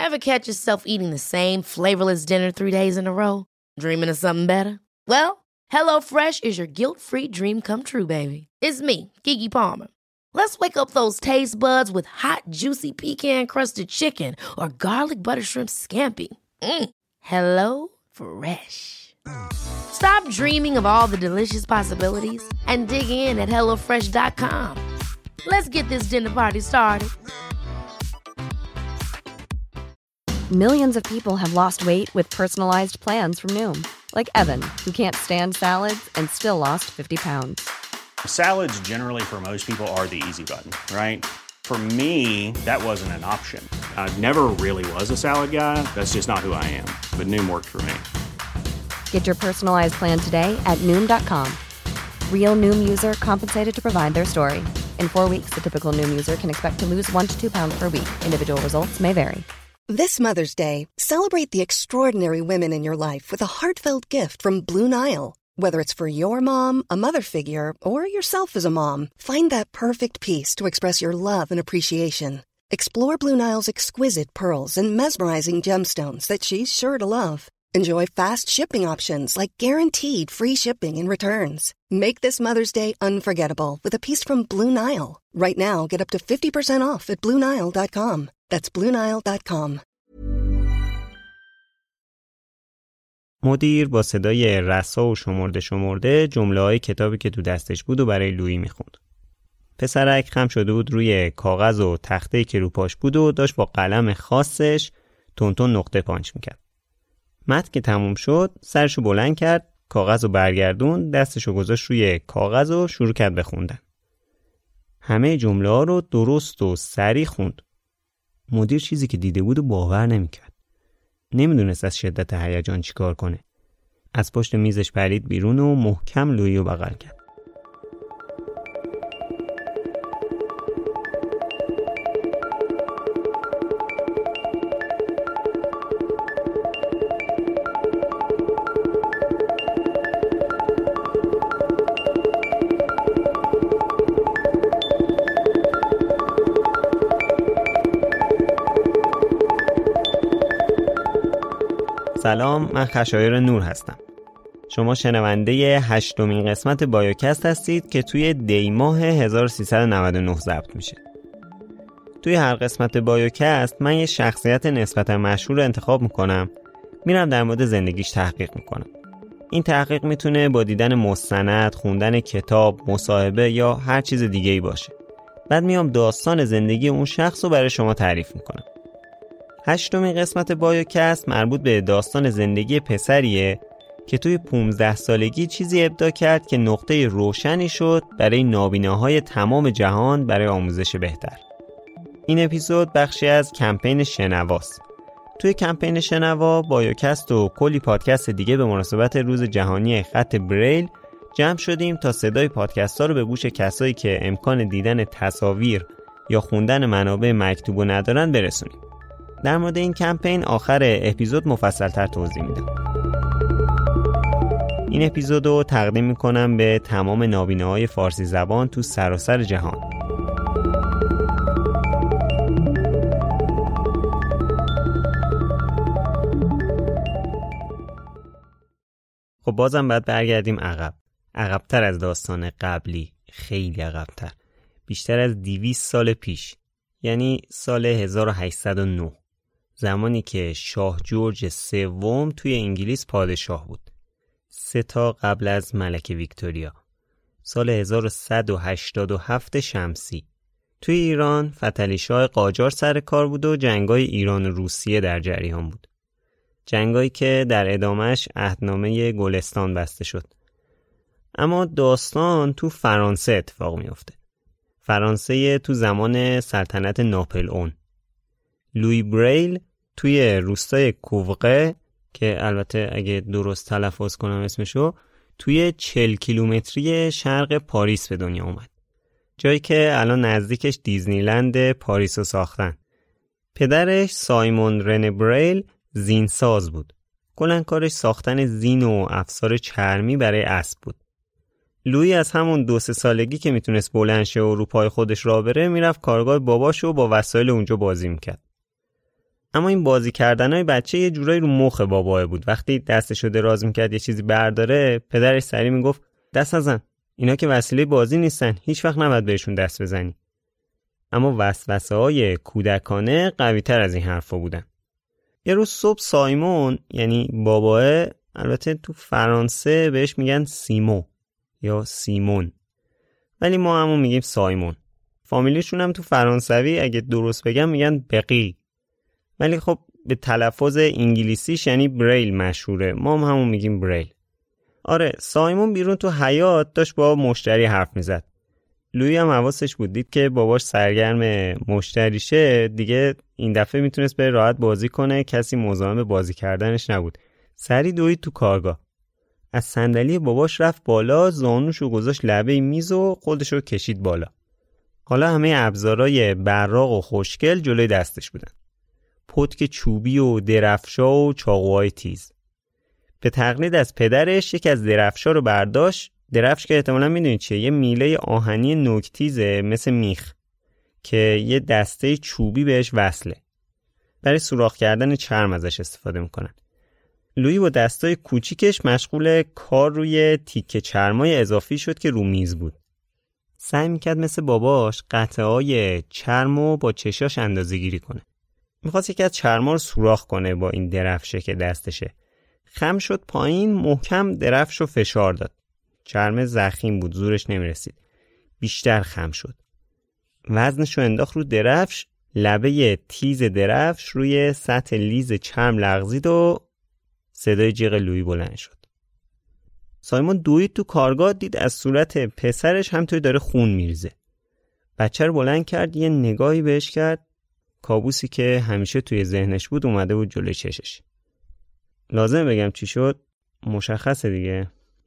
Ever catch yourself eating the same flavorless dinner 3 days in a row? Dreaming of something better? Well, HelloFresh is your guilt-free dream come true, baby. It's me, Keke Palmer. Let's wake up those taste buds with hot, juicy pecan-crusted chicken or garlic butter shrimp scampi. Hello Fresh. Stop dreaming of all the delicious possibilities and dig in at HelloFresh.com. Let's get this dinner party started. Millions of people have lost weight with personalized plans from Noom. Like Evan, who can't stand salads and still lost 50 pounds. Salads generally for most people are the easy button, right? For me, that wasn't an option. I never really was a salad guy. That's just not who I am. But Noom worked for me. Get your personalized plan today at Noom.com. Real Noom user compensated to provide their story. In 4 weeks, the typical Noom user can expect to lose 1 to 2 pounds per week. Individual results may vary. This Mother's Day, celebrate the extraordinary women in your life with a heartfelt gift from Blue Nile. Whether it's for your mom, a mother figure, or yourself as a mom, find that perfect piece to express your love and appreciation. Explore Blue Nile's exquisite pearls and mesmerizing gemstones that she's sure to love. Enjoy fast shipping options like guaranteed free shipping and returns. Make this Mother's Day unforgettable with a piece from Blue Nile. Right now, get up to 50% off at BlueNile.com. That's BlueNile.com. مدیر با صدای رسا و شمرده جمله‌های کتابی که تو دستش بود و برای لویی میخوند. پسرک خم شده بود روی کاغذ و تخته‌ای که رو پاش بود و داشت با قلم خاصش تونتون نقطه پانچ میکرد. متن که تموم شد سرشو بلند کرد، کاغذ رو برگردون، دستشو گذاشت روی کاغذ و شروع کرد به خوندن. همه جمله ها رو درست و سریع خوند. مدیر چیزی که دیده بود و باور نمیکرد. نمیدونست از شدت هیجان چیکار کنه. از پشت میزش پرید بیرون و محکم لویی رو بغل کرد. سلام، من خشایار نور هستم. شما شنونده 8مین قسمت بایوکست هستید که توی دی ماه 1399 ضبط میشه. توی هر قسمت بایوکست من یه شخصیت نسبتا مشهور رو انتخاب میکنم، میرم در مورد زندگیش تحقیق میکنم. این تحقیق میتونه با دیدن مستند، خوندن کتاب، مصاحبه یا هر چیز دیگه‌ای باشه. بعد میام داستان زندگی اون شخص رو برای شما تعریف میکنم. 8مین قسمت بایوکست مربوط به داستان زندگی پسریه که توی 15 سالگی چیزی ابداع کرد که نقطه روشنی شد برای نابیناهای تمام جهان برای آموزش بهتر. این اپیزود بخشی از کمپین شنواست. توی کمپین شنوا بایوکست و کلی پادکست دیگه به مناسبت روز جهانی خط بریل جمع شدیم تا صدای پادکست ها رو به گوش کسایی که امکان دیدن تصاویر یا خوندن منابع مکتوبو ندارن برسونیم. در مورد این کمپین آخر اپیزود مفصل‌تر توضیح میدم. این اپیزود رو تقدیم میکنم به تمام نابیناهای فارسی زبان تو سراسر جهان. خب بازم باید برگردیم عقب‌تر از داستان قبلی، خیلی عقب‌تر، بیشتر از 200 سال پیش، یعنی سال 1809. زمانی که شاه جورج سوم توی انگلیس پادشاه بود. 3 تا قبل از ملکه ویکتوریا. سال 1187 شمسی. توی ایران فتحعلی شاه قاجار سر کار بود و جنگای ایران و روسیه در جریان بود. جنگایی که در ادامهش عهدنامه گلستان بسته شد. اما داستان تو فرانسه اتفاق میفته. فرانسه تو زمان سلطنت ناپلئون. لویی بریل توی روستای کووقه که البته اگه درست تلفظ کنم اسمشو، توی 40 کیلومتری شرق پاریس به دنیا اومد. جایی که الان نزدیکش دیزنیلند پاریس رو ساختن. پدرش سایمون رنه بریل زینساز بود. کلاً کارش ساختن زین و افسار چرمی برای اسب بود. لویی از همون 2-3 سالگی که میتونست بلند شه و رو پای خودش راه بره میرفت کارگاه باباشو با وسایل اونجا بازی میکرد. اما این بازی کردنای بچه یه جورایی رو مخ باباه بود. وقتی دستشو دراز میکرد یه چیزی برداره، پدرش سریع میگفت دست نزن، اینا که وسیله بازی نیستن، هیچ وقت نباید بهشون دست بزنی. اما وسوسه‌های کودکانه قوی‌تر از این حرفا بودن. یه روز صبح سایمون، یعنی باباه، البته تو فرانسه بهش میگن سیمو یا سیمون، ولی ما همون میگیم سایمون. فامیلیشون هم تو فرانسوی اگه درست بگم میگن بقی، ولی خب به تلفظ انگلیسیش یعنی بریل مشهوره، ما هم همون میگیم بریل. آره، سایمون بیرون تو حیاط داشت با مشتری حرف میزد. لویی هم حواسش بود، دید که باباش سرگرم مشتریشه، دیگه این دفعه میتونست به راحت بازی کنه، کسی مزاحم به بازی کردنش نبود. سری دوید تو کارگاه. از صندلی باباش رفت بالا، زانوشو گذاشت لبه میز و خودشو کشید بالا. حالا همه ابزارای براق و خوشگل جلوی دستش بودن. پتک چوبی و درفشا و چاقوهای تیز. به تقلید از پدرش یکی از درفشا رو برداشت. درفش که احتمالاً میدونید چیه، یه میله آهنی نوک‌تیزه مثل میخ که یه دسته چوبی بهش وصله. برای سوراخ کردن چرم ازش استفاده میکنن. لویی با دستای کوچیکش مشغول کار روی تیکه چرمای اضافی شد که رو میز بود. سعی میکرد مثل باباش قطعه‌های چرمو با چشاش اندازه‌گیری کنه. میخواست یکی از چرما رو سوراخ کنه با این درفشه که دستشه. خم شد پایین، محکم درفشو فشار داد. چرم ضخیم بود، زورش نمیرسید. بیشتر خم شد. وزنشو انداخت رو درفش، لبه تیز درفش روی سطح لیز چرم لغزید و صدای جیغ لویی بلند شد. سایمون دوید تو کارگاه، دید از صورت پسرش همطوری داره خون میریزه. بچه رو بلند کرد، یه نگاهی بهش کرد. کابوسی که همیشه توی ذهنش بود اومده بود جلوی چشش. لازم بگم چی شد؟ مشخصه دیگه.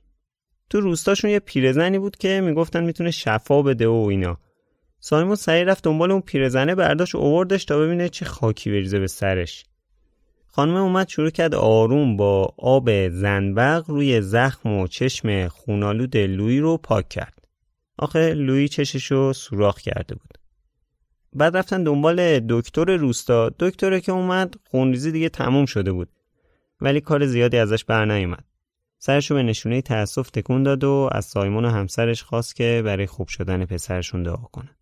تو روستاشون یه پیرزنی بود که میگفتن میتونه شفا بده و اینا. سایمون سریع رفت دنبال اون پیرزنه، برداشت اووردش تا ببینه چه خاکی بریزه به سرش. خانم اومد شروع کرد آروم با آب زنبق روی زخم و چشم خونالود لویی رو پاک کرد. آخه لویی چششو سوراخ کرده بود. بعد رفتن دنبال دکتر روستا. دکتره که اومد خونریزی دیگه تموم شده بود، ولی کار زیادی ازش بر نیومد. سرشو به نشونه تأسف تکون داد و از سایمون و همسرش خواست که برای خوب شدن پسرشون دعا کنن.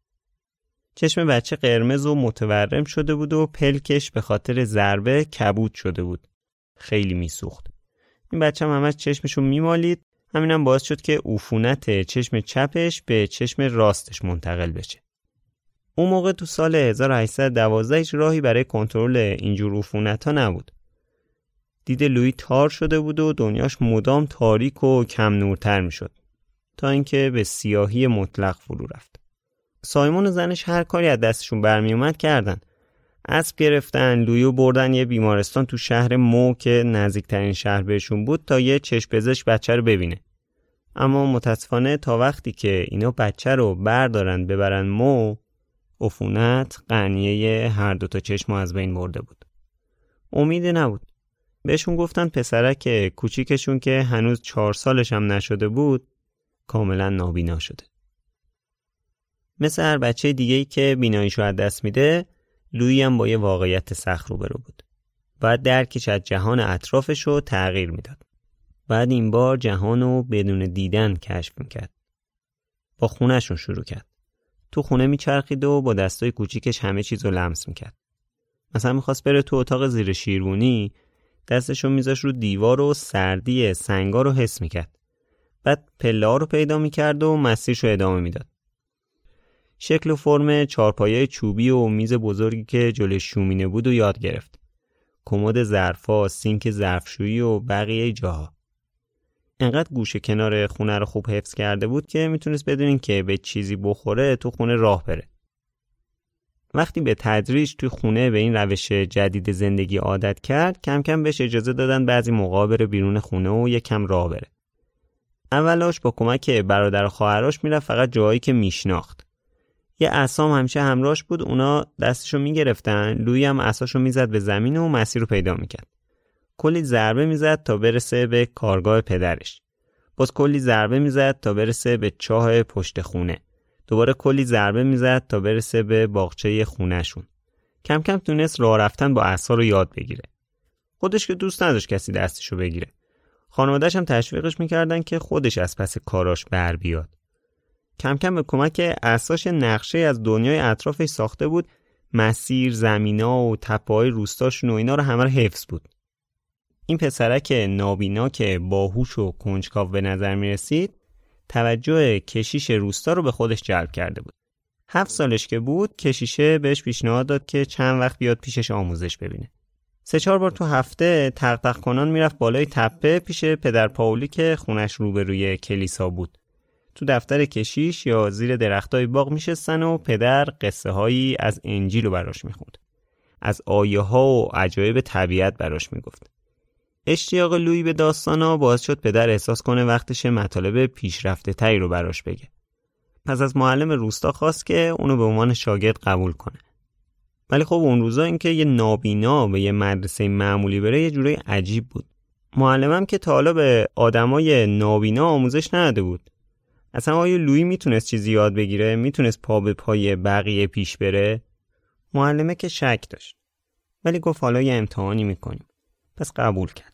چشم بچه قرمز و متورم شده بود و پلکش به خاطر ضربه کبود شده بود. خیلی میسوخت. این بچه هم همش چشمشو میمالید. همینم باعث شد که عفونت چشم چپش به چشم راستش منتقل بشه. اون موقع تو سال 1812 هیچ راهی برای کنترل اینجور عفونت‌ها نبود. دید لویی تار شده بود و دنیاش مدام تاریک و کم نورتر میشد تا اینکه به سیاهی مطلق فرو رفت. سایمون و زنش هر کاری از دستشون برمی اومد کردن. اسب گرفتن، لویی بردن یه بیمارستان تو شهر مو که نزدیکترین شهر بهشون بود تا یه چشم پزشک بچه رو ببینه. اما متاسفانه تا وقتی که اینا بچه رو بردارن ببرن مو، عفونت قنیه هر دوتا چشم از بین برده بود. امیدی نبود. بهشون گفتن پسرک کوچیکشون که هنوز 4 سالش هم نشده بود کاملا نابینا شده. مثل هر بچه دیگه‌ای که بیناییشو از دست میده، لویی هم با یه واقعیت سخت روبرو بود. باید درکش از جهان اطرافشو تغییر میداد. بعد این بار جهانو بدون دیدن کشف میکرد. با خونه‌شون شروع کرد. تو خونه میچرخید و با دستای کوچیکش همه چیزو لمس میکرد. مثلا میخواست بره تو اتاق زیر شیروانی، دستشو میذاش رو دیوار و سردی سنگا رو حس میکرد. بعد پله‌ها رو پیدا میکرد و مسیرشو ادامه میداد. شکل و فرم چارپایه چوبی و میز بزرگی که جلوی شومینه بود و یاد گرفت. کمد ظرفا، سینک ظرفشویی و بقیه جاها. انقدر گوشه کنار خونه رو خوب حفظ کرده بود که میتونست بدونین که به چیزی بخوره تو خونه راه بره. وقتی به تدریج توی خونه به این روش جدید زندگی عادت کرد، کم کم بهش اجازه دادن بعضی موقع بره بیرون خونه و یکم راه بره. اولاش با کمک برادر و خواهرش میرفت فقط جایی که میشناخت. یه عصام همیشه همراهش بود، اونا دستشو میگرفتن، لویی هم عصاشو میزد به زمین و مسیر رو پیدا میکرد. کلی ضربه میزد تا برسه به کارگاه پدرش. باز کلی ضربه میزد تا برسه به چاه پشت خونه. دوباره کلی ضربه میزد تا برسه به باغچه خونهشون. کم کم تونست راه رفتن با عصا رو یاد بگیره. خودش که دوست نداشت کسی دستشو بگیره. خانواده‌اش هم تشویقش میکردن که خودش از پس کاراش بر بیاد. کم کم به کمک عصاش نقشه از دنیای اطرافش ساخته بود. مسیر، زمینا و تپه‌های روستاشون و اینا رو همه رو حفظ بود. این پسرک نابینا که باهوش و کنجکاو به نظر میرسید، توجه کشیش روستا رو به خودش جلب کرده بود. 7 سالش که بود، کشیشه بهش پیشنهاد داد که چند وقت بیاد پیشش آموزش ببینه. 3-4 بار تو هفته تق تق کنان میرفت بالای تپه پیش پدر پائولی که خونش روبروی کلیسا بود. تو دفتر کشیش یا زیر درختای باغ میشستن و پدر قصه هایی از انجیل رو براش میخوند. از آیه ها و عجایب طبیعت براش میگفت. اشتیاق لویی به داستانا باعث شد پدر احساس کنه وقتش مطالب پیشرفته تری رو براش بگه. پس از معلم روستا خواست که اونو به عنوان شاگرد قبول کنه. ولی خب اون روزا این که یه نابینا به یه مدرسه معمولی بره یه جوری عجیب بود. معلمم که تا حالا به آدمای نابینا آموزش نداده بود. اصلا آیا لویی میتونست چیزی یاد بگیره؟ میتونست پا به پای بقیه پیش بره؟ معلمه که شک داشت. ولی گفت حالا یه امتحانی میکنیم. پس قبول کرد.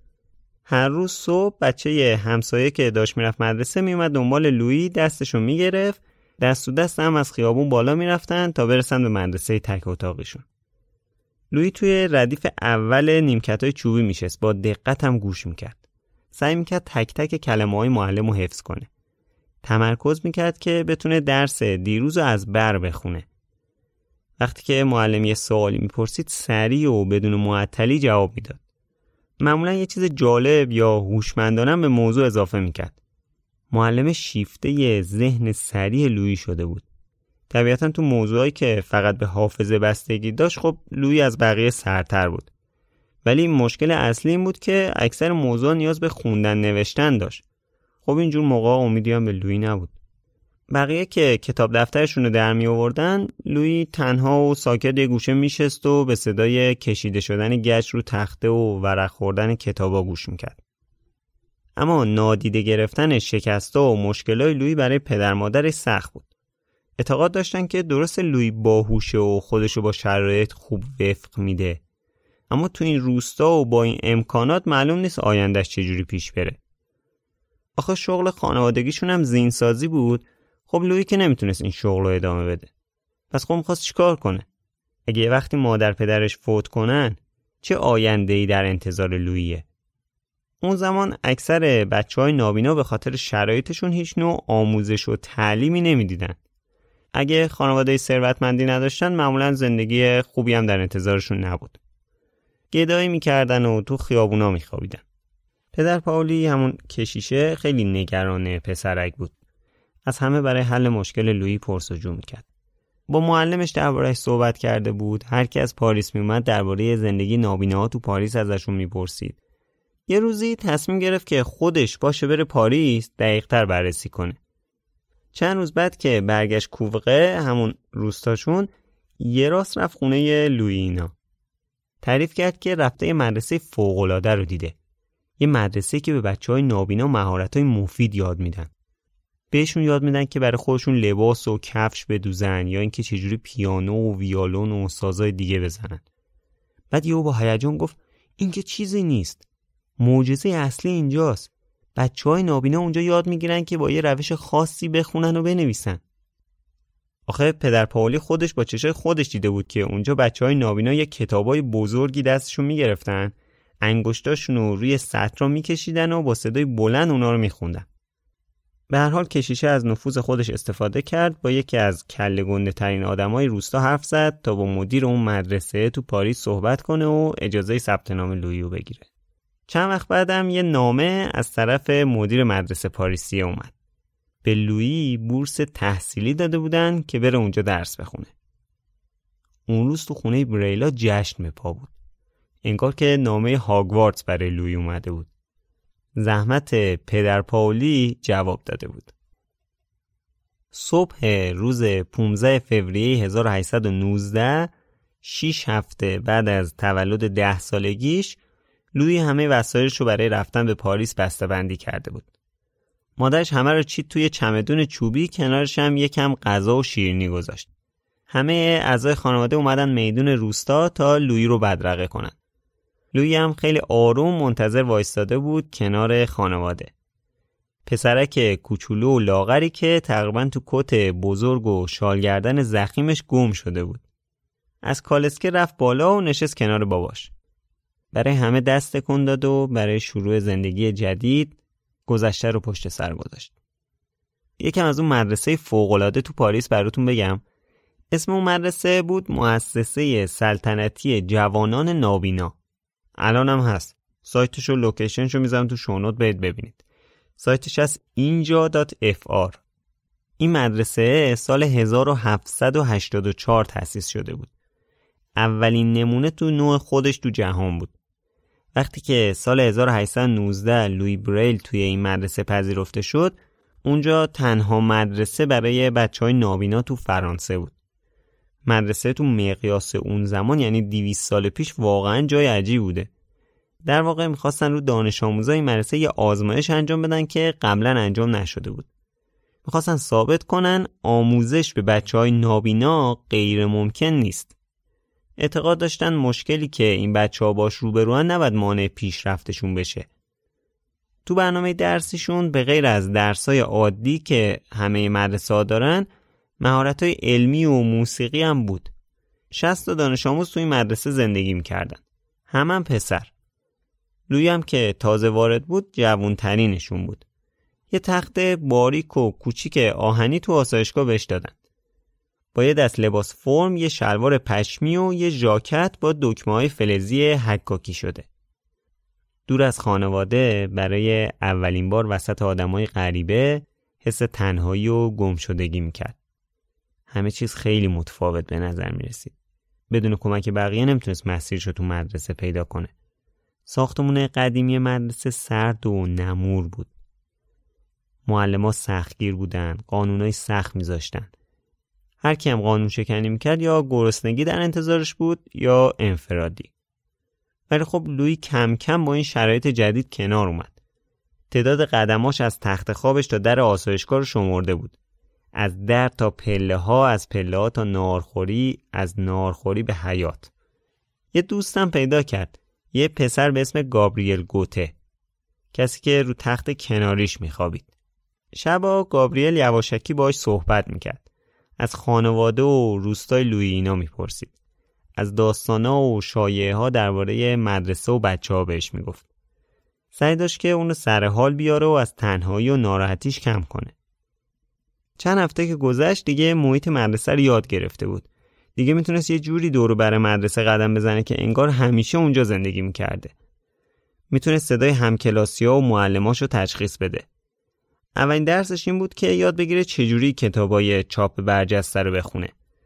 هر روز صبح بچه همسایه که داشت میرفت مدرسه میومد دنبال لویی، دستشو میگرفت، دست و دست هم از خیابون بالا میرفتن تا برسن به مدرسه تک اتاقشون. لویی توی ردیف اول نیمکتای چوبی میشست، با دقت هم گوش میکرد. سعی میکرد تک تک کلمه‌های معلمو حفظ کنه. تمرکز میکرد که بتونه درس دیروز رو از بر بخونه. وقتی که معلم یه سوالی میپرسید سریع و بدون معطلی جواب میداد. معمولا یه چیز جالب یا هوشمندانه به موضوع اضافه میکرد. معلم شیفته ذهن سریع لویی شده بود. طبیعتاً تو موضوعایی که فقط به حافظه بستگی داشت خب لویی از بقیه سرتر بود. ولی مشکل اصلی این بود که اکثر موضوع نیاز به خوندن نوشتن داشت. خب اینجور موقع امیدی هم به لویی نبود. بقیه که کتاب دفترشون رو در می آوردن، لویی تنها و ساکت یه گوشه میشست و به صدای کشیده شدن گچ رو تخته و ورق خوردن کتابا گوش میکرد. اما نادیده گرفتن شکستا و مشکلای لویی برای پدر مادرش سخت بود. اعتقاد داشتن که درست لویی باهوشه و خودشو با شرایط خوب وفق میده، اما تو این روستا و با این امکانات معلوم نیست آیندهش چجوری پیش بره. آخه شغل خانوادگیشون هم زینسازی بود. خب لویی که نمیتونست این شغل رو ادامه بده. پس خب میخواست چیکار کنه؟ اگه وقتی مادر پدرش فوت کنن چه آینده‌ای در انتظار لوییه؟ اون زمان اکثر بچه‌های نابینا به خاطر شرایطشون هیچ نوع آموزش و تعلیمی نمیدیدن. اگه خانواده ثروتمندی نداشتن معمولا زندگی خوبی هم در انتظارشون نبود. گدایی میکردن و تو خیابونا میخوابیدن. پدر پائولی همون کشیشه خیلی نگران پسرک بود. از همه برای حل مشکل لویی پرس‌وجو میکرد. با معلمش درباره‌اش صحبت کرده بود. هر کی از پاریس میومد درباره زندگی نابیناها تو پاریس ازشون میپرسید. یه روزی تصمیم گرفت که خودش باشه بره پاریس دقیق‌تر بررسی کنه. چند روز بعد که برگشت کووقه، همون روستاشون، یه راست رفت خونه لویی اینا. تعریف کرد که رفته یه مدرسه فوق‌العاده رو دیده. یه مدرسه که به بچه‌های نابینا مهارت‌های مفید یاد میدن. بهشون یاد میدن که برای خودشون لباس و کفش بدوزن یا اینکه چجوری پیانو و ویولون و سازهای دیگه بزنن. بعد یهو با هیجان گفت این که چیزی نیست. معجزه اصلی اینجاست. بچه‌های نابینا اونجا یاد میگیرن که با یه روش خاصی بخونن و بنویسن. آخه پدر پائولی خودش با چشای خودش دیده بود که اونجا بچه‌های نابینا یه کتابای بزرگی دستشون میگرفتن، انگشتاشون رو روی سطر میکشیدن و با صدای بلند اونا رو میخوندن. به هر حال کشیشه از نفوذ خودش استفاده کرد، با یکی از کله گنده ترین آدمای روستا حرف زد تا با مدیر اون مدرسه تو پاریس صحبت کنه و اجازه ثبت نام لویی رو بگیره. چند وقت بعدم یه نامه از طرف مدیر مدرسه پاریسی اومد. به لویی بورس تحصیلی داده بودن که بره اونجا درس بخونه. اون روز تو خونه بریلا جشن به پا بود. انگار که نامه هاگوارتس برای لویی اومده بود. زحمت پدر پائولی جواب داده بود. صبح روز 15 فوریه 1819، 6 هفته بعد از تولد 10 سالگیش، لویی همه وسایلش رو برای رفتن به پاریس بسته‌بندی کرده بود. مادرش همه رو چید توی چمدون چوبی، کنارش هم یکم غذا و شیرینی گذاشت. همه اعضای خانواده اومدن میدون روستا تا لویی رو بدرقه کنن. لویی هم خیلی آروم منتظر وایستاده بود کنار خانواده. پسرک کوچولو و لاغری که تقریباً تو کت بزرگ و شالگردن زخیمش گم شده بود. از کالسکه رفت بالا و نشست کنار باباش. برای همه دست تکون داد و برای شروع زندگی جدید گذشته رو پشت سر گذاشت. یکم از اون مدرسه فوق‌العاده تو پاریس براتون بگم. اسم اون مدرسه بود مؤسسه سلطنتی جوانان نابینا. الان هم هست. سایتش و لوکیشنشو میذارم تو شونوت برید ببینید. سایتش از اینجا.fr. این مدرسه سال 1784 تأسیس شده بود. اولین نمونه تو نوع خودش تو جهان بود. وقتی که سال 1819 لویی بریل توی این مدرسه پذیرفته شد، اونجا تنها مدرسه برای بچهای نابینا تو فرانسه بود. مدرسه تو مقیاس اون زمان یعنی 200 سال پیش واقعا جای عجیبی بوده. در واقع میخواستن رو دانش آموزای این مدرسه یه آزمایش انجام بدن که قبلا انجام نشده بود. میخواستن ثابت کنن آموزش به بچهای نابینا غیر ممکن نیست. اعتقاد داشتن مشکلی که این بچه‌ها باش روبروان نباید مانع پیشرفتشون بشه. تو برنامه درسیشون به غیر از درسای عادی که همه مدرسه‌ها دارن، مهارت‌های علمی و موسیقی هم بود. 60 تا دانش آموز تو این مدرسه زندگی می‌کردن. همه پسر. لویی هم که تازه وارد بود جوان‌ترینشون بود. یه تخت باریک و کوچیک آهنی تو آسایشگاه بهش دادن. با یه دست لباس فرم، یه شلوار پشمی و یه ژاکت با دکمه‌های فلزی حکاکی شده. دور از خانواده برای اولین بار وسط آدمای غریبه حس تنهایی و گمشدگی میکرد. همه چیز خیلی متفاوت به نظر میرسید. بدون کمک بقیه نمیتونست مسیرشو تو مدرسه پیدا کنه. ساختمون قدیمی مدرسه سرد و نمور بود. معلم‌ها سختگیر بودن، قانونای سخت میذاشتن. هر کی هم قانون شکنی میکرد یا گرسنگی در انتظارش بود یا انفرادی. ولی خب لویی کم کم با این شرایط جدید کنار اومد. تعداد قدماش از تخت خوابش تا در آسایشگاه رو شمرده بود. از در تا پله ها، از پله ها تا نارخوری، از نارخوری به حیات. یه دوستم پیدا کرد. یه پسر به اسم گابریل گوته. کسی که رو تخت کناریش میخوابید. شبا گابریل یواشکی باهاش صحبت میکرد. از خانواده و روستای لویی اینا میپرسید. از داستانا و شایعه ها درباره مدرسه و بچه‌ها بهش میگفت. سعی داشت که اونو سر حال بیاره و از تنهایی و ناراحتیش کم کنه. چند هفته که گذشت دیگه محیط مدرسه رو یاد گرفته بود. دیگه میتونست یه جوری دور و بر مدرسه قدم بزنه که انگار همیشه اونجا زندگی میکرده. میتونست صدای همکلاسی‌ها و معلماشو تشخیص بده. اولین درسش این بود که یاد بگیره چجوری کتابای چاپ برجسته رو بخونه.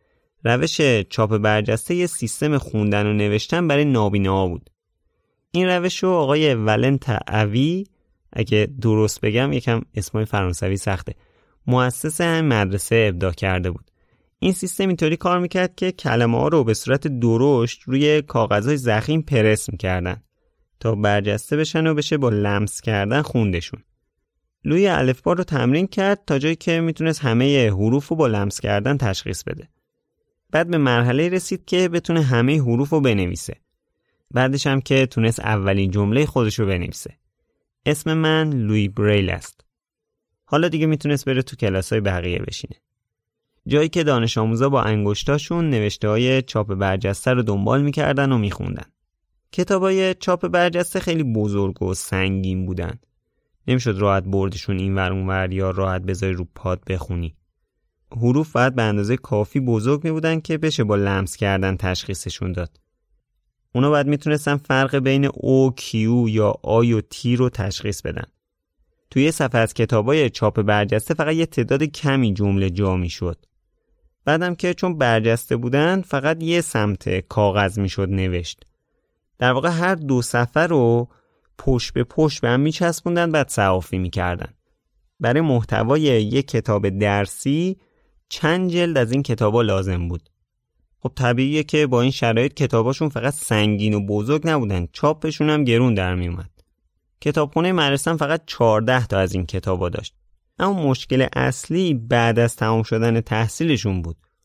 روش چاپ برجسته یه سیستم خوندن و نوشتن برای نابیناها بود. این روش رو آقای ولنت اوی، اگه درست بگم یکم اسمای فرانسوی سخته، مؤسس هم مدرسه ابداع کرده بود. این سیستم اینطوری کار میکرد که کلمه ها رو به صورت درشت روی کاغذهای ضخیم پرس میکردن تا برجسته بشن و بشه با لمس کردن خوندشون. لویی الفبا رو تمرین کرد تا جایی که میتونست همه حروف رو با لمس کردن تشخیص بده. بعد به مرحله رسید که بتونه همه حروف رو بنویسه. بعدش هم که تونست اولین جمله خودش رو بنویسه. اسم من لویی بریل است. حالا دیگه میتونست بره تو کلاسای بقیه بشینه. جایی که دانش آموزا با انگشتاشون نوشته‌های چاپ برجسته رو دنبال میکردن و میخوندن. کتابای چاپ برجسته خیلی بزرگ و سنگین بودن. نمیشد راحت بردشون این ور اون ور یا راحت بذاری رو پاد بخونی. حروف باید به اندازه کافی بزرگ می بودن که بشه با لمس کردن تشخیصشون داد. اونا باید میتونستن فرق بین او، کیو یا آی و تی رو تشخیص بدن. توی یه صفحه از کتابای چاپ برجسته فقط یه تعداد کمی جمله جا میشد. بعدم که چون برجسته بودن فقط یه سمت کاغذ میشد نوشت. در واقع هر دو صفحه رو پشت به پشت به هم میچسبوندن بعد صحافی میکردن. برای محتوای یک کتاب درسی چند جلد از این کتابا لازم بود. خب طبیعیه که با این شرایط کتاباشون فقط سنگین و بزرگ نبودن، چاپشون هم گرون در میومد. کتابخونه مدرسه فقط 14 تا از این کتابا داشت. اما مشکل اصلی بعد از تمام شدن تحصیلشون بود.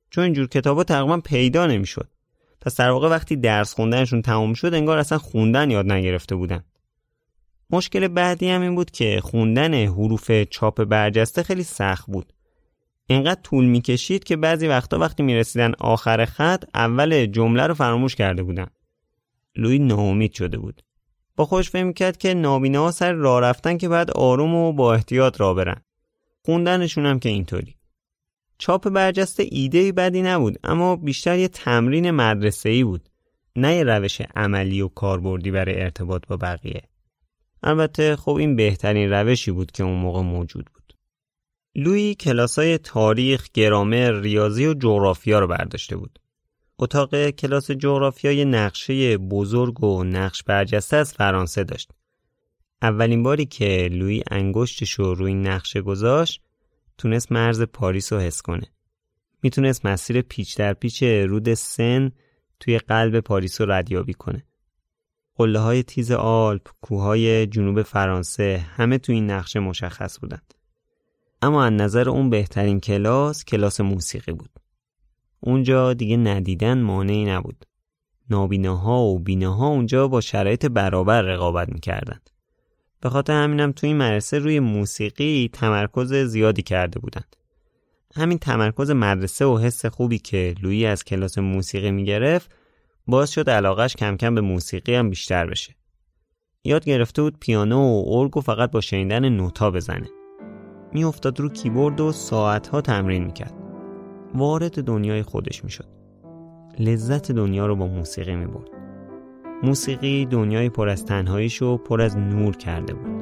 چون اینجور کتابا تقریبا پیدا نمیشد. پس در واقع وقتی درس خوندنشون تموم شد انگار اصلا خوندن یاد نگرفته بودن. مشکل بعدی هم این بود که خوندن حروف چاپ برجسته خیلی سخت بود. اینقدر طول میکشید که بعضی وقتا وقتی میرسیدن آخر خط اول جمله رو فراموش کرده بودن. لویی ناامید شده بود. با خودش فکر می‌کرد که نابیناها سر راه رفتن که بعد آروم و با احتیاط راه برن. خوندنشون هم که اینطوری. چاپ برجسته ایده‌ای بدی نبود، اما بیشتر یه تمرین مدرسه‌ای بود، نه یه روش عملی و کاربردی برای ارتباط با بقیه. البته خب این بهترین روشی بود که اون موقع موجود بود. لویی کلاسای تاریخ، گرامر، ریاضی و جغرافیا رو برداشته بود. اتاق کلاس جغرافیا یه نقشه بزرگ و نقش برجسته از فرانسه داشت. اولین باری که لویی انگشتش رو روی نقشه گذاشت، تونست مرز پاریس رو حس کنه. میتونست مسیر پیچ در پیچ رود سن توی قلب پاریس رو ردیابی کنه. قله‌های تیز آلپ، کوههای جنوب فرانسه، همه توی این نقشه مشخص بودن. اما از نظر اون بهترین کلاس موسیقی بود. اونجا دیگه ندیدن مانعی نبود. نابیناها و بیناها اونجا با شرایط برابر رقابت میکردن. به خاطر همینم توی این مدرسه روی موسیقی تمرکز زیادی کرده بودن. همین تمرکز مدرسه و حس خوبی که لویی از کلاس موسیقی میگرفت باعث شد علاقش کم کم به موسیقی هم بیشتر بشه. یاد گرفته بود پیانو و ارگو فقط با شنیدن نوتا بزنه. میافتاد رو کیبورد و ساعتها تمرین میکرد. وارد دنیای خودش میشد. لذت دنیا رو با موسیقی میبرد. موسیقی دنیای پر از تنهاییشو پر از نور کرده بود.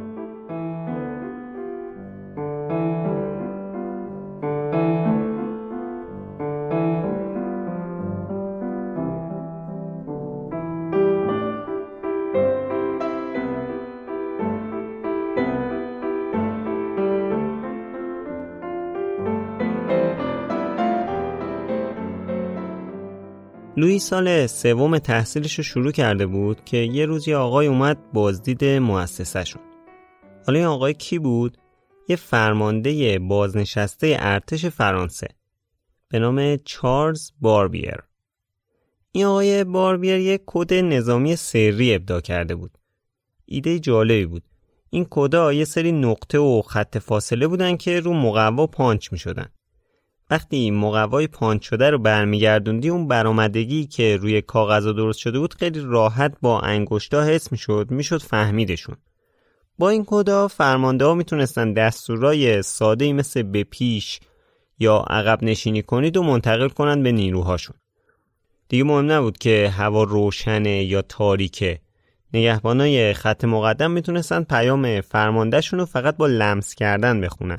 لویی سال سوم تحصیلش رو شروع کرده بود که یه روز یه آقای اومد بازدید مؤسسه‌شون. حالا این آقای کی بود؟ یه فرمانده بازنشسته ارتش فرانسه به نام چارلز باربیر. این آقای باربیر یه کد نظامی سری ابداع کرده بود. ایده جالبی بود. این کدها یه سری نقطه و خط فاصله بودن که رو مقوا پانچ می شدن. وقتی مقوای پانچ شده رو برمیگردوندی اون برآمدگی که روی کاغذ درست شده بود خیلی راحت با انگشتا حس میشد فهمیدشون. با این کدها فرمانده‌ها میتونستن دستورای ساده‌ای مثل به پیش یا عقب نشینی کنید و منتقل کنن به نیروهاشون. دیگه مهم نبود که هوا روشنه یا تاریکه. نگهبانای خط مقدم میتونستن پیام فرماندهشون رو فقط با لمس کردن بخونن.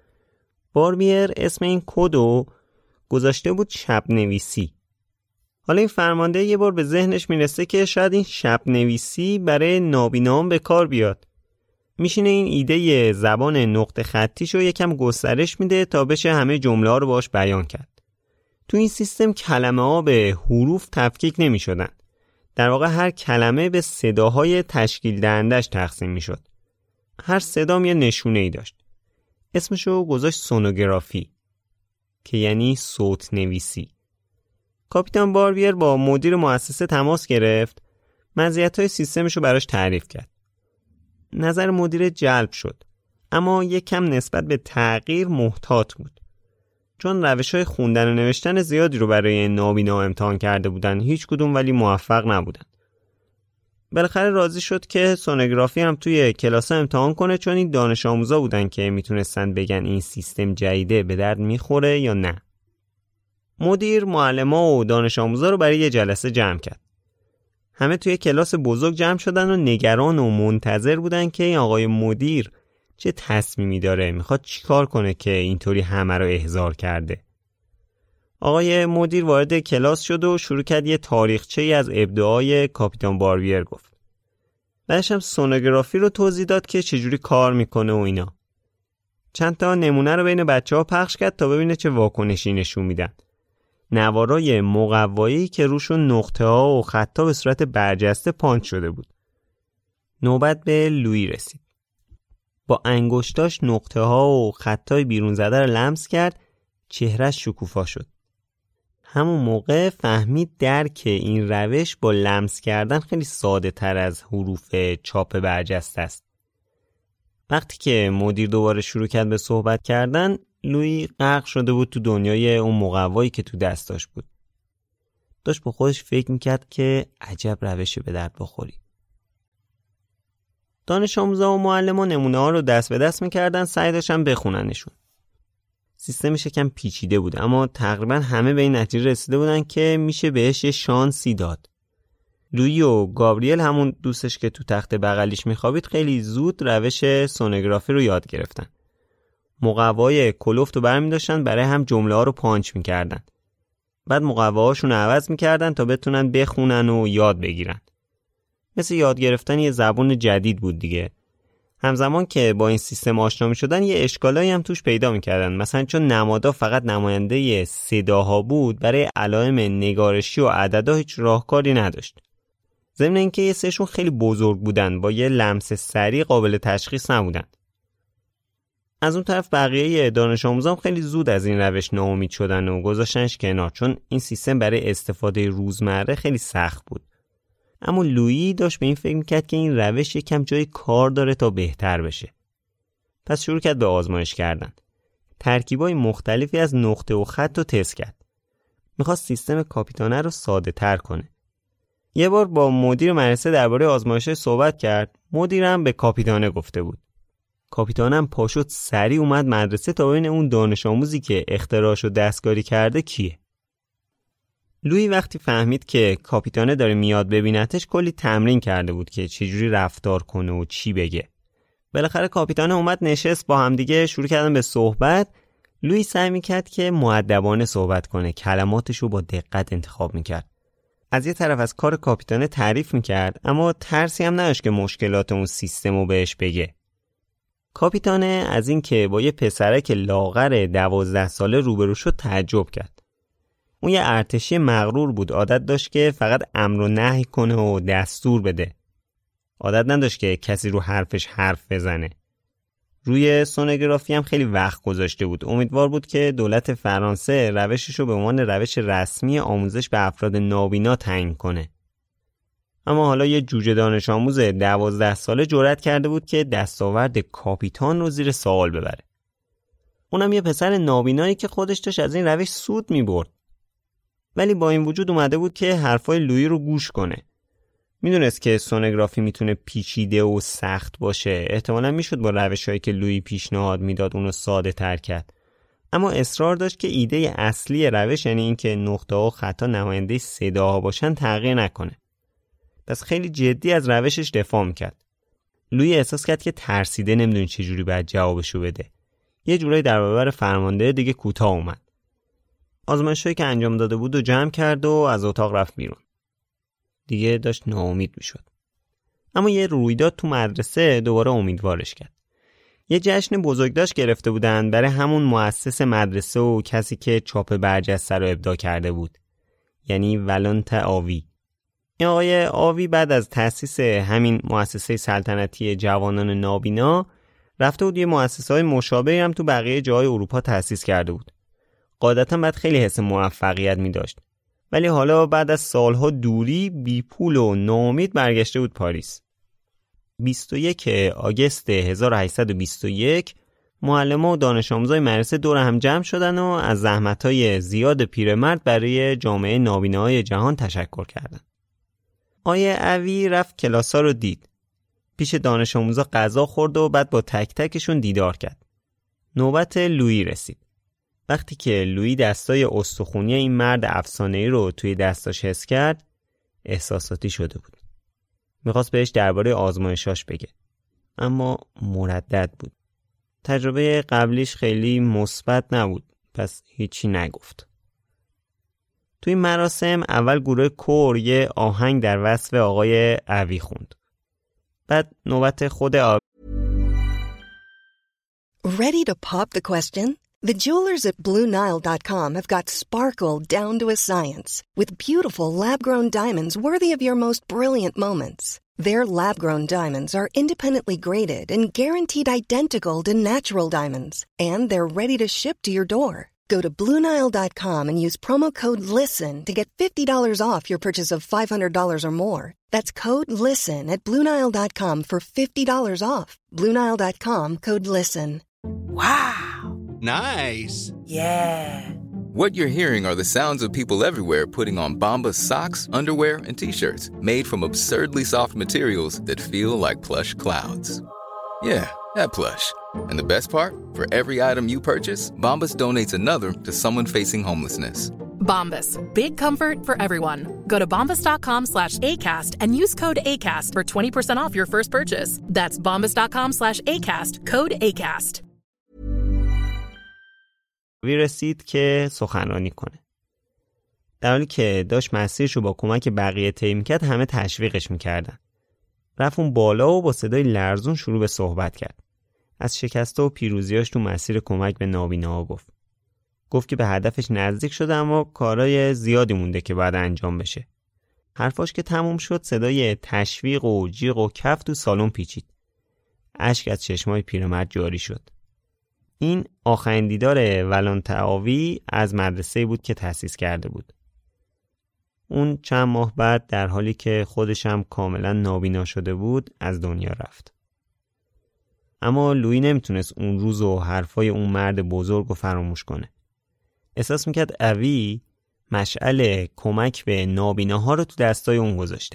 باربیر اسم این کدو گذاشته بود شب نویسی. حالا این فرمانده یه بار به ذهنش میرسه که شاید این شب نویسی برای نابیناها به کار بیاد. میشینه این ایده زبان نقطه خطیشو یکم گسترش میده تا بشه همه جمله ها رو باش بیان کرد. تو این سیستم کلمه ها به حروف تفکیک نمیشدن. در واقع هر کلمه به صداهای تشکیل دهندش تقسیم میشد. هر صدام یه نشونه ای داشت. اسمشو گذاشت سونوگرافی که یعنی صوت نویسی. کاپیتان باربیر با مدیر مؤسسه تماس گرفت، مزیت‌های سیستمشو براش تعریف کرد. نظر مدیر جلب شد، اما یکم نسبت به تغییر محتاط بود. چون روش‌های خوندن و نوشتن زیادی رو برای نابینا امتحان کرده بودن، هیچ کدوم ولی موفق نبودن. بالاخره راضی شد که سونوگرافی هم توی کلاس امتحان کنه، چون این دانش آموزا بودن که میتونستن بگن این سیستم جدیده به درد میخوره یا نه. مدیر معلما و دانش آموزا رو برای یه جلسه جمع کرد. همه توی کلاس بزرگ جمع شدن و نگران و منتظر بودن که این آقای مدیر چه تصمیمی داره، میخواد چیکار کنه که اینطوری همه رو احضار کرده. آقای مدیر وارد کلاس شد و شروع کرد یه تاریخچه‌ای از ابداعای کاپیتان باربیر گفت. بعدش هم سونوگرافی رو توضیح داد که چجوری کار میکنه و اینا. چند تا نمونه رو بین بچه‌ها پخش کرد تا ببینه چه واکنشی نشون میدن. نوارای مقوایی که روشون نقطه‌ها و خط‌ها به صورت برجسته پانچ شده بود. نوبت به لویی رسید. با انگشتاش نقطه‌ها و خط‌های بیرون زده رو لمس کرد، چهرهش شکوفا شد. همون موقع فهمید درک این روش با لمس کردن خیلی ساده تر از حروف چاپ برجسته است. وقتی که مدیر دوباره شروع کرد به صحبت کردن، لویی غرق شده بود تو دنیای اون مقوایی که تو دستاش بود. داشت با خودش فکر میکرد که عجب روشه به درد بخوری. دانش آموزا و معلمان نمونه ها رو دست به دست میکردن، سعی داشتن بخوننشون. سیستمش یکم پیچیده بود، اما تقریبا همه به این نتیجه رسیده بودن که میشه بهش یه شانسی داد. لویی و گابریل، همون دوستش که تو تخت بغلیش میخوابید، خیلی زود روش سونوگرافی رو یاد گرفتن. مقوای کلفت رو برمی داشتن، برای هم جمله ها رو پانچ میکردن. بعد مقواهاشون رو عوض میکردن تا بتونن بخونن و یاد بگیرن. مثل یاد گرفتن یه زبان جدید بود دیگه. همزمان که با این سیستم آشنا میشدن، یه اشکالایی هم توش پیدا میکردن. مثلا چون نمادا فقط نماینده صداها بود، برای علائم نگارشی و عددا هیچ راهکاری نداشت. ضمن اینکه یه سهشون خیلی بزرگ بودن، با یه لمس سریع قابل تشخیص نبودن. از اون طرف بقیه دانش آموزان خیلی زود از این روش ناامید شدن و گذاشتنش کنار، چون این سیستم برای استفاده روزمره خیلی سخت بود. اما لویی داشت به این فکر میکرد که این روش یکم جای کار داره تا بهتر بشه. پس شروع کرد به آزمایش کردن. ترکیبای مختلفی از نقطه و خط رو تست کرد. میخواست سیستم کاپیتانه رو ساده تر کنه. یه بار با مدیر مدرسه درباره آزمایش صحبت کرد. مدیرم به کاپیتانه گفته بود. کاپیتانم پاشد سریع اومد مدرسه تا ببینه اون دانش آموزی که اختراعشو دستکاری کرده کیه. لویی وقتی فهمید که کاپیتانه داره میاد ببینتش، کلی تمرین کرده بود که چجوری رفتار کنه و چی بگه. بالاخره کاپیتانه اومد نشست، با همدیگه شروع کردن به صحبت. لویی سعی میکرد که مؤدبانه صحبت کنه، کلماتشو با دقت انتخاب میکرد. از یه طرف از کار کاپیتانه تعریف میکرد، اما ترسی هم نداشت که مشکلات اون سیستمو بهش بگه. کاپیتانه از این که با یه پسرک لاغر 12 ساله روبرو شد تعجب کرد. اون یه ارتشی مغرور بود، عادت داشت که فقط امر و نهی کنه و دستور بده. عادت نداشت که کسی رو حرفش حرف بزنه. روی سونوگرافی هم خیلی وقت گذاشته بود. امیدوار بود که دولت فرانسه روشش رو به عنوان روش رسمی آموزش به افراد نابینا تعیین کنه. اما حالا یه جوجه دانش آموز 12 ساله جرأت کرده بود که دستاورد کاپیتان رو زیر سوال ببره. اونم یه پسر نابینایی که خودش داشت از این روش سود می‌برد. ولی با این وجود اومده بود که حرفای لویی رو گوش کنه. میدونست که سونوگرافی میتونه پیچیده و سخت باشه. احتمالاً میشد با روشایی که لویی پیشنهاد میداد اونو ساده تر کرد. اما اصرار داشت که ایده اصلی روش، یعنی اینکه نقطه و خطا نماینده صداها باشن، تغییر نکنه. پس خیلی جدی از روشش دفاع میکرد. لویی احساس کرد که ترسیده، نمیدونه چجوری باید جوابشو بده. یه جورایی در برابر فرمانده دیگه کوتاه اومد. آزمایشایی که انجام داده بود و جمع کرد و از اتاق رفت بیرون. دیگه داشت ناامید میشد. اما یه رویداد تو مدرسه دوباره امیدوارش کرد. یه جشن بزرگداشت گرفته بودن برای همون مؤسس مدرسه و کسی که چاپ برجسته رو ابداع کرده بود، یعنی ولنت آوی. این آقای آوی بعد از تأسیس همین مؤسسه سلطنتی جوانان نابینا رفته بود یه مؤسسه‌های مشابهی هم تو بقیه جاهای اروپا تأسیس کرده بود. قاعدتاً بعد خیلی حس موفقیت می داشت. ولی حالا بعد از سالها دوری، بی پول و ناامید برگشته بود پاریس. 21 آگوست 1821 معلم‌ها و دانش آموزای مدرسه دور هم جمع شدن و از زحمت‌های زیاد پیرمرد برای جامعه نابیناهای جهان تشکر کردند. آیه اوی رفت کلاسا رو دید. پیش دانش آموزا غذا خورد و بعد با تک تکشون دیدار کرد. نوبت لویی رسید. وقتی که لویی دستای استخونی این مرد افسانه‌ای رو توی دستاش حس کرد، احساساتی شده بود. میخواست بهش درباره آزمایشاش بگه، اما مردد بود. تجربه قبلیش خیلی مثبت نبود، پس هیچی نگفت. توی مراسم اول گروه کور یه آهنگ در وصف آقای اوی خوند. بعد نوبت خود Ready to pop the question? The jewelers at BlueNile.com have got sparkle down to a science with beautiful lab-grown diamonds worthy of your most brilliant moments. Their lab-grown diamonds are independently graded and guaranteed identical to natural diamonds, and they're ready to ship to your door. Go to BlueNile.com and use promo code LISTEN to get $50 off your purchase of $500 or more. That's code LISTEN at BlueNile.com for $50 off. BlueNile.com, code LISTEN. Wow. Nice. Yeah. What you're hearing are the sounds of people everywhere putting on Bombas socks, underwear, and T-shirts made from absurdly soft materials that feel like plush clouds. Yeah, that plush. And the best part? For every item you purchase, Bombas donates another to someone facing homelessness. Bombas. Big comfort for everyone. Go to bombas.com/ACAST and use code ACAST for 20% off your first purchase. That's bombas.com/ACAST. Code ACAST. رسید که سخنرانی کنه. در حالی که داشت مسیرش رو با کمک بقیه طی می‌کرد، همه تشویقش می‌کردن. رفت اون بالا و با صدای لرزون شروع به صحبت کرد. از شکسته و پیروزیاش تو مسیر کمک به نابیناها گفت که به هدفش نزدیک شده اما کارهای زیادی مونده که باید انجام بشه. حرفاش که تموم شد صدای تشویق و جیغ و کف تو سالن پیچید. اشک از چشمای پیرمرد جاری شد. این آخرین دیدار ولان تعاوی از مدرسه‌ای بود که تأسیس کرده بود. اون چند ماه بعد در حالی که خودش هم کاملا نابینا شده بود از دنیا رفت. اما لویی نمیتونست اون روز و حرفای اون مرد بزرگ رو فراموش کنه. احساس میکرد اوی مشعل کمک به نابیناها رو تو دستای اون گذاشته.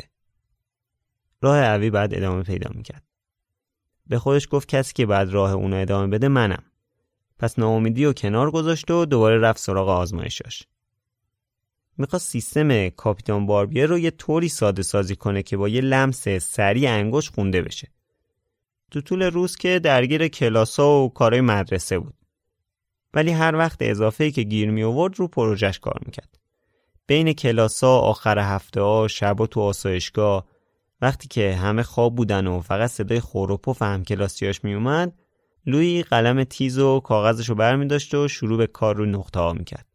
راه اوی بعد ادامه پیدا میکرد. به خودش گفت کسی که بعد راه اونو ادامه بده منم. پس ناامیدی رو کنار گذاشت و دوباره رفت سراغ آزمایشاش. میخواست سیستم کاپیتان باربیر رو یه طوری ساده سازی کنه که با یه لمس سریع انگشت خونده بشه. تو طول روز که درگیر کلاسا و کارهای مدرسه بود. ولی هر وقت اضافه‌ای که گیر می آورد رو پروژهش کار میکرد. بین کلاسا، آخر هفته ها، شبا تو آسایشگاه، وقتی که همه خواب بودن و فقط صدای خور و پف همکلاسیاش می اومد، لویی قلم تیز و کاغذش رو برمی داشت و شروع به کار رو نقطه ها میکرد.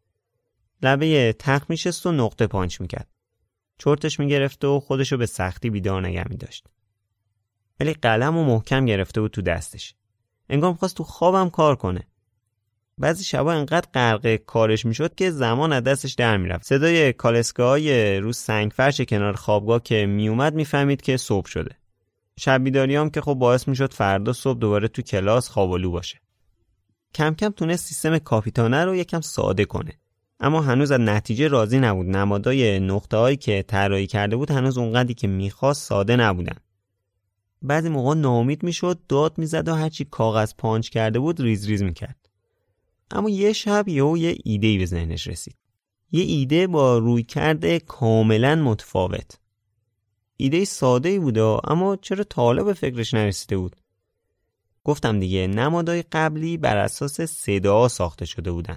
لبه تخت میشست و نقطه پانچ میکرد. چرتش میگرفت و خودش رو به سختی بیدار نگه میداشت. ولی قلم رو محکم گرفته بود تو دستش. انگار می‌خواست تو خوابم کار کنه. بعضی شبا انقدر غرق کارش میشد که زمان از دستش در میرفت. صدای کالسکه‌های رو سنگ فرش کنار خوابگاه که میومد میفهمید که صبح شده. شب بیداریام که خب باعث میشد فردا صبح دوباره تو کلاس خوابالو باشه. کم کم تونست سیستم کاپیتانه رو یکم ساده کنه. اما هنوز از نتیجه راضی نبود. نمادهای نقطه‌هایی که طراحی کرده بود هنوز اونقدری که می‌خواست ساده نبودن. بعضی موقع ناامید میشد، داد میزد و هرچی کاغذ پانچ کرده بود ریز ریز میکرد. اما یه شب یه ایده‌ای به ذهنش رسید. یه ایده با رویکرد کاملا متفاوت. ایده ساده‌ای بود اما چرا تا حالا به فکرش نرسیده بود؟ گفتم دیگه، نمادهای قبلی بر اساس صداها ساخته شده بودن.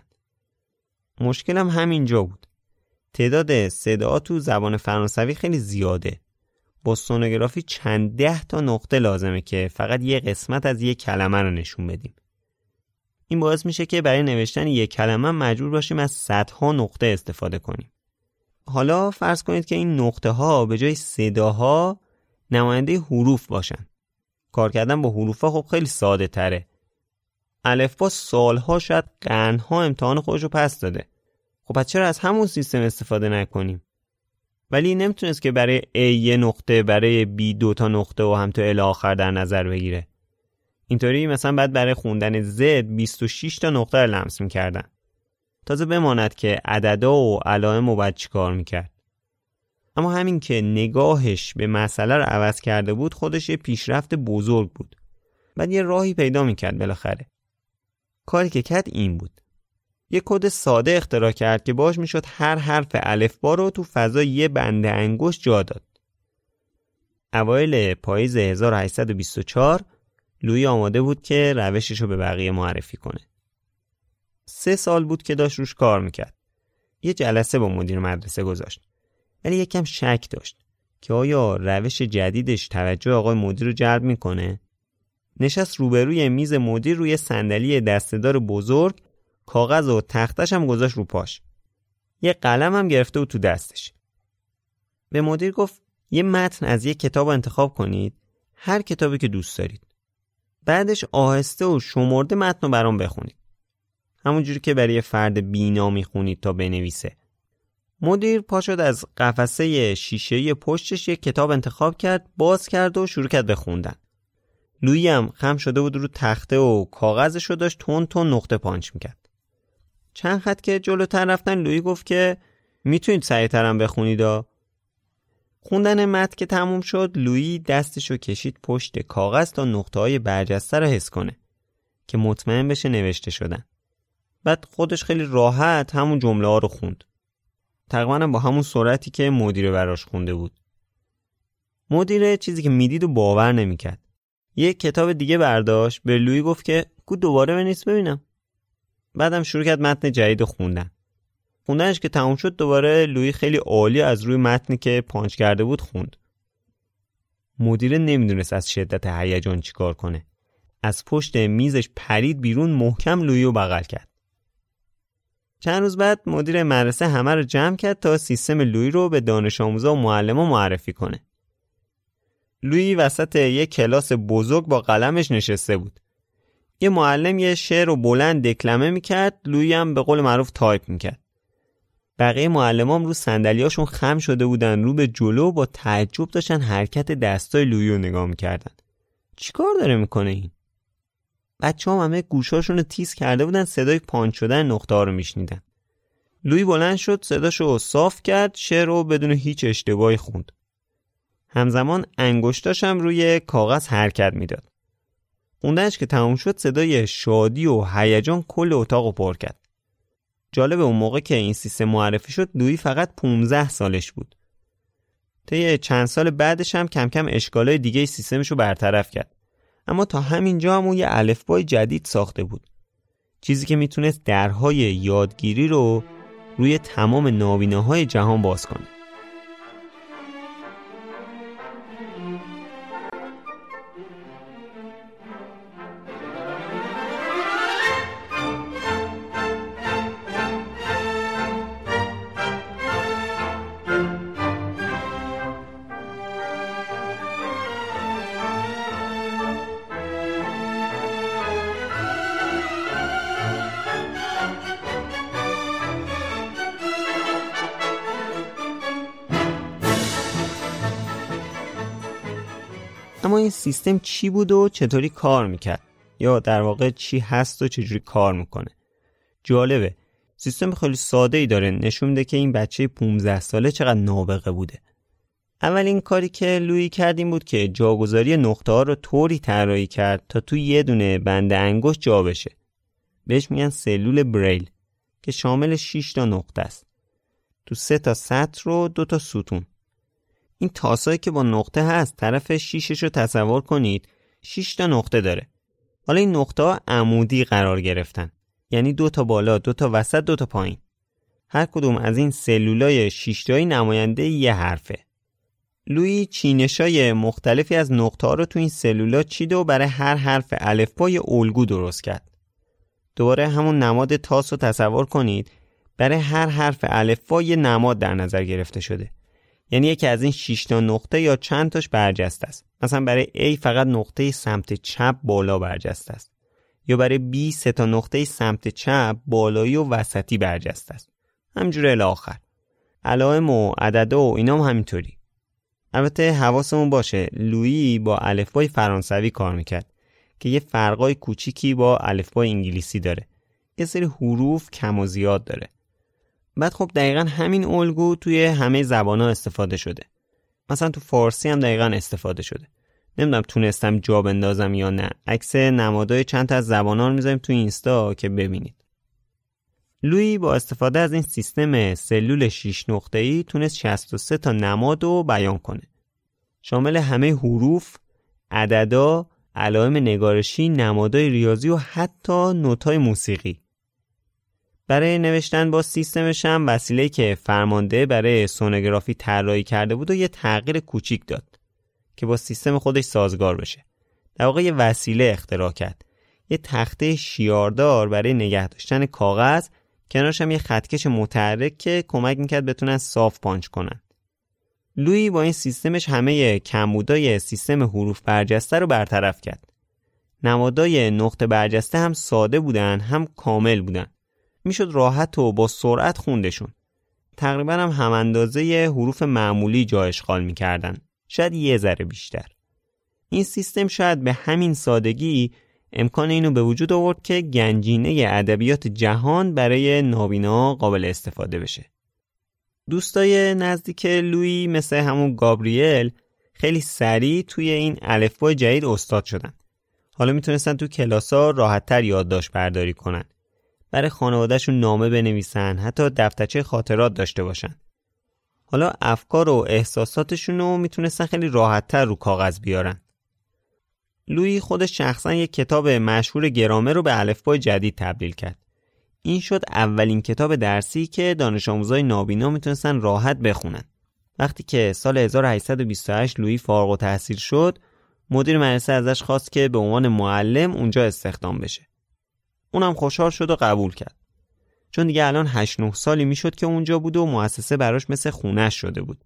مشکلم همینجا بود. تعداد صداها تو زبان فرانسوی خیلی زیاده. با سونوگرافی چند 10 تا نقطه لازمه که فقط یه قسمت از یه کلمه رو نشون بدیم. این باعث میشه که برای نوشتن یک کلمه مجبور باشیم از صدها نقطه استفاده کنیم. حالا فرض کنید که این نقطه ها به جای صداها نماینده حروف باشن. کار کردن با حروف ها خب خیلی ساده تره. الفبا سالها شاید قرنها امتحان خودش رو پس داده. خب پس چرا از همون سیستم استفاده نکنیم؟ ولی نمیتونست که برای A یه نقطه، برای B 2 تا نقطه و هم تا الی آخر در نظر بگیره. اینطوری مثلا بعد برای خوندن Z 26 تا نقطه رو لمس میکردن. تازه بماند که عددا و علائم رو باید چی کار میکرد. اما همین که نگاهش به مسئله رو عوض کرده بود خودش یه پیشرفت بزرگ بود. بعد یه راهی پیدا میکرد بالاخره. کاری که کرد این بود. یه کد ساده اختراع کرد که باهاش میشد هر حرف الفبا رو تو فضای یه بند انگشت جا داد. اوایل پاییز 1824 لویی آماده بود که روشش رو به بقیه معرفی کنه. 3 سال بود که داشت روش کار میکرد. یه جلسه با مدیر مدرسه گذاشت. ولی یکم شک داشت که آیا روش جدیدش توجه آقای مدیر رو جلب میکنه؟ نشست روبروی میز مدیر روی صندلی دسته‌دار بزرگ، کاغذ و تختش هم گذاشت رو پاش. یه قلم هم گرفته بود تو دستش. به مدیر گفت یه متن از یه کتاب انتخاب کنید، هر کتابی که دوست دارید. بعدش آهسته و شمرده متن رو برام بخونید. همونجوری که برای فرد بینا میخونید تا بنویسه. مدیر پا شد از قفسه شیشه‌ای پشتش یک کتاب انتخاب کرد، باز کرد و شروع کرد به خوندن. لویی هم خم شده بود رو تخته و کاغذشو داشت تون تون نقطه پانچ میکرد. چند خط که جلوتر رفتن لویی گفت که میتونید سریع‌ترم بخونید. خوندن متن که تموم شد لویی دستشو کشید پشت کاغذ تا نقطه‌های برجسته رو حس کنه که مطمئن بشه نوشته شدن. بعد خودش خیلی راحت همون جمله ها رو خوند. تقریباً با همون سرعتی که مدیر براش خونده بود. مدیر چیزی که میدید و باور نمیکرد. یک کتاب دیگه برداشت، به لویی گفت که دوباره بنویس ببینم. بعدم شروع کرد متن جدید خوندن. خوندنش که تموم شد دوباره لویی خیلی عالی از روی متنی که پانچ کرده بود خوند. مدیر نمیدونست از شدت هیجان چیکار کنه. از پشت میزش پرید بیرون، محکم لویی رو بغل کرد. چند روز بعد مدیر مدرسه همه رو جمع کرد تا سیستم لویی رو به دانش آموزا و معلما معرفی کنه. لویی وسط یک کلاس بزرگ با قلمش نشسته بود. یه معلم یه شعر رو بلند دکلمه میکرد، لویی هم به قول معروف تایپ میکرد. بقیه معلمام رو صندلیاشون خم شده بودن، رو به جلو با تعجب داشتن حرکت دستای لویی رو نگاه میکردن. چیکار داره میکنه این؟ بچه‌ها همه گوشاشون رو تیز کرده بودن، صدای پانچ شدن نقطه‌ها رو میشنیدن. لویی بلند شد، صداشو صاف کرد، شعر رو بدون هیچ اشتباهی خوند. همزمان انگشتاش هم روی کاغذ حرکت میداد. خوندنش که تموم شد صدای شادی و هیجان کل اتاقو پر کرد. جالب اون موقع که این سیستم معرفی شد لویی فقط 15 سالش بود. طی چند سال بعدش هم کم کم اشکالای دیگه سیستمشو برطرف کرد. اما تا همینجا هم یه الفبای جدید ساخته بود. چیزی که میتونست درهای یادگیری رو روی تمام نابیناهای جهان باز کنه. اما این سیستم چی بود و چطوری کار میکرد؟ یا در واقع چی هست و چجوری کار میکنه؟ جالبه. سیستم خیلی ساده ای داره، نشون میده که این بچه 15 ساله چقدر نابغه بوده. اولین کاری که لویی کرد این بود که جاگذاری نقطه ها رو طوری طراحی کرد تا تو یه دونه بند انگشت جا بشه. بهش میگن سلول بریل که شامل 6 تا نقطه است. تو 3 تا سطر و 2 تا ستون. این تاسایی که با نقطه هست، طرف شیشش رو تصور کنید 6 تا نقطه داره. حالا این نقطه ها عمودی قرار گرفتن، یعنی 2 تا بالا، 2 تا وسط، 2 تا پایین. هر کدوم از این سلولای 6 تایی نماینده یه حرفه. لویی چینشای مختلفی از نقطه ها رو تو این سلولا چید و برای هر حرف الفبا یه الگو درست کرد. دوباره همون نماد تاس رو تصور کنید، برای هر حرف الفبا یه نماد در نظر گرفته شده. یعنی یکی از این 6 تا نقطه یا چند تاش برجسته است. مثلا برای A فقط نقطه سمت چپ بالا برجسته است. یا برای B 3 تا نقطه سمت چپ بالایی و وسطی برجسته است. همینجوری الی آخر. علائم و عددا و اینا هم همینطوری. البته حواسمون باشه لویی با الفبای فرانسوی کار میکرد که یه فرقای کوچیکی با الفبای انگلیسی داره. یه سری حروف کم و زیاد داره. بعد خب دقیقاً همین الگو توی همه زبان‌ها استفاده شده. مثلا تو فارسی هم دقیقاً استفاده شده. نمیدونم تونستم جا بندازم یا نه. عکس نمادهای چند تا از زبان‌ها رو میذاریم تو اینستا که ببینید. لویی با استفاده از این سیستم سلول 6 نقطه‌ای تونست 63 تا نماد رو بیان کنه. شامل همه حروف، عددا، علائم نگارشی، نمادهای ریاضی و حتی نوت‌های موسیقی. برای نوشتن با سیستمش هم وسیله‌ای که فرمانده برای سونوگرافی طراحی کرده بود و یه تغییر کوچیک داد که با سیستم خودش سازگار بشه. در واقع یه وسیله اختراع کرد. یه تخته شیاردار برای نگه داشتن کاغذ، کنارش هم یه خطکش متحرک که کمک میکرد بتونن صاف پانچ کنن. لویی با این سیستمش همه کمبودای سیستم حروف برجسته رو برطرف کرد. نمادای نقطه برجسته هم ساده بودن هم کامل بودن. میشد راحت و با سرعت خوندشون. تقریبا هم اندازه حروف معمولی جا اشغال میکردن، شاید یه ذره بیشتر. این سیستم شاید به همین سادگی امکان اینو به وجود آورد که گنجینه ادبیات جهان برای نابینا قابل استفاده بشه. دوستای نزدیک لویی مثل همون گابریل خیلی سریع توی این الفبای جدید استاد شدن. حالا میتونستن تو کلاسا راحت‌تر یادداشت برداری کنن. برای خانواده‌شون نامه بنویسن، حتی دفترچه خاطرات داشته باشن. حالا افکار و احساساتشون رو میتونستن خیلی راحت‌تر رو کاغذ بیارن. لویی خودش شخصا یک کتاب مشهور گرامر رو به الفبای جدید تبدیل کرد. این شد اولین کتاب درسی که دانش آموزای نابینا میتونستن راحت بخونن. وقتی که سال 1828 لویی فارغ التحصیل شد، مدیر مدرسه ازش خواست که به عنوان معلم اونجا استخدام بشه. اونم خوشحال شد و قبول کرد. چون دیگه الان 8-9 سالی میشد که اونجا بود و مؤسسه براش مثل خونه‌اش شده بود.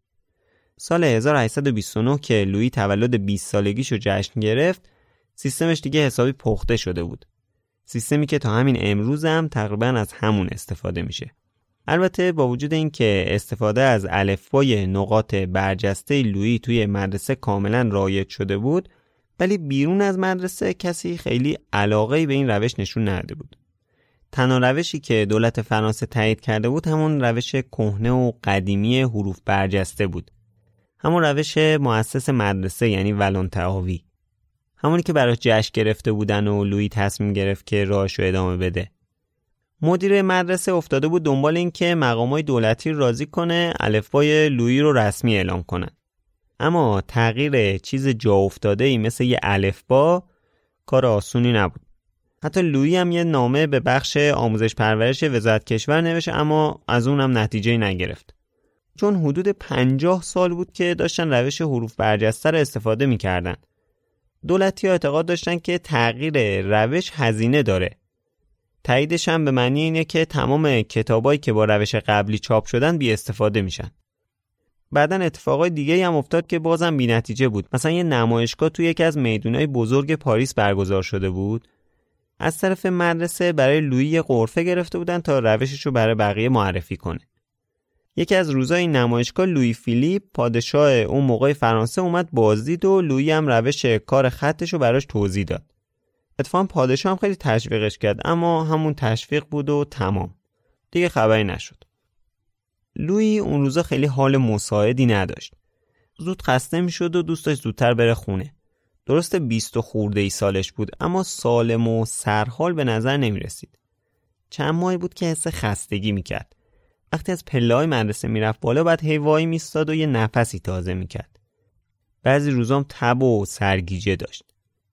سال 1829 که لویی تولد 20 سالگیشو جشن گرفت، سیستمش دیگه حسابی پخته شده بود. سیستمی که تا همین امروز هم تقریباً از همون استفاده میشه. البته با وجود این که استفاده از الفبای نقاط برجسته لویی توی مدرسه کاملاً رایج شده بود، ولی بیرون از مدرسه کسی خیلی علاقه‌ای به این روش نشون نداده بود. تنها روشی که دولت فرانسه تایید کرده بود همون روش کهنه و قدیمی حروف برجسته بود. همون روش مؤسس مدرسه، یعنی ولانتهاوی. همونی که براش جشن گرفته بودن و لویی تصمیم گرفت که راهشو ادامه بده. مدیر مدرسه افتاده بود دنبال این که مقامات دولتی راضی کنه الفبای لویی رو رسمی اعلام کنن. اما تغییر چیز جا افتاده‌ای مثل یه الفبا کار آسونی نبود. حتی لویی هم یه نامه به بخش آموزش پرورش وزارت کشور نوشت، اما از اونم نتیجه‌ای نگرفت. چون حدود 50 سال بود که داشتن روش حروف برجسته رو استفاده می‌کردن. دولتی‌ها اعتقاد داشتن که تغییر روش هزینه داره. تاییدش هم به معنی اینه که تمام کتابایی که با روش قبلی چاپ شدن بی استفاده میشن. بعدن اتفاقای دیگه هم افتاد که بازم بی نتیجه بود. مثلا یه نمایشگاه توی یکی از میدونای بزرگ پاریس برگزار شده بود. از طرف مدرسه برای لویی غرفه گرفته بودن تا روشش رو برای بقیه معرفی کنه. یکی از روزای این نمایشگاه لویی فیلیپ پادشاه اون موقع فرانسه اومد بازدید و لویی هم روش کار خطش رو براش توضیح داد. اتفاقا پادشاه هم خیلی تشویقش کرد، اما همون تشویق بود و تمام. دیگه خبری نشد. لویی اون روزا خیلی حال مساعدی نداشت. زود خسته میشد و دوست داشت زودتر بره خونه. درسته 20 خورده ای سالش بود، اما سالم و سرحال به نظر نمی رسید. چند ماهی بود که حس خستگی میکرد. وقتی از پله‌های مدرسه میرفت بالا بعد هیوایی میستاد و یه نفسی تازه میکرد. بعضی روزام تب و سرگیجه داشت.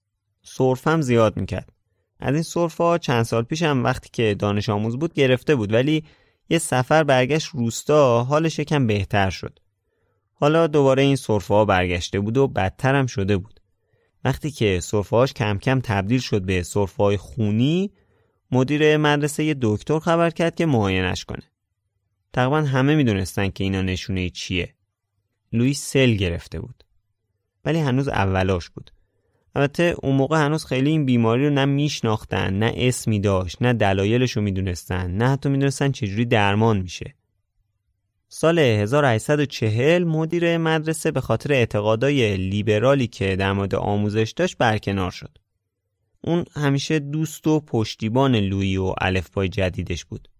سرفم زیاد میکرد. از این سرفا چند سال پیش هم وقتی که دانش آموز بود گرفته بود، ولی یه سفر برگشت روستا حالش یکم بهتر شد. حالا دوباره این سرفا برگشته بود و بدتر هم شده بود. وقتی که سرفاش کم کم تبدیل شد به سرفای خونی، مدیر مدرسه یه دکتر خبر کرد که معاینش کنه. تقریبا همه میدونستن که اینا نشونه چیه. لویی سل گرفته بود. ولی هنوز اولاش بود. البته اون موقع هنوز خیلی این بیماری رو نه میشناختن، نه اسمی داشت، نه دلایلش رو میدونستن، نه حتی میدونستن چجوری درمان میشه. سال 1840 مدیر مدرسه به خاطر اعتقادای لیبرالی که در مورد آموزش داشت برکنار شد. اون همیشه دوست و پشتیبان لویی و الفبای جدیدش بود.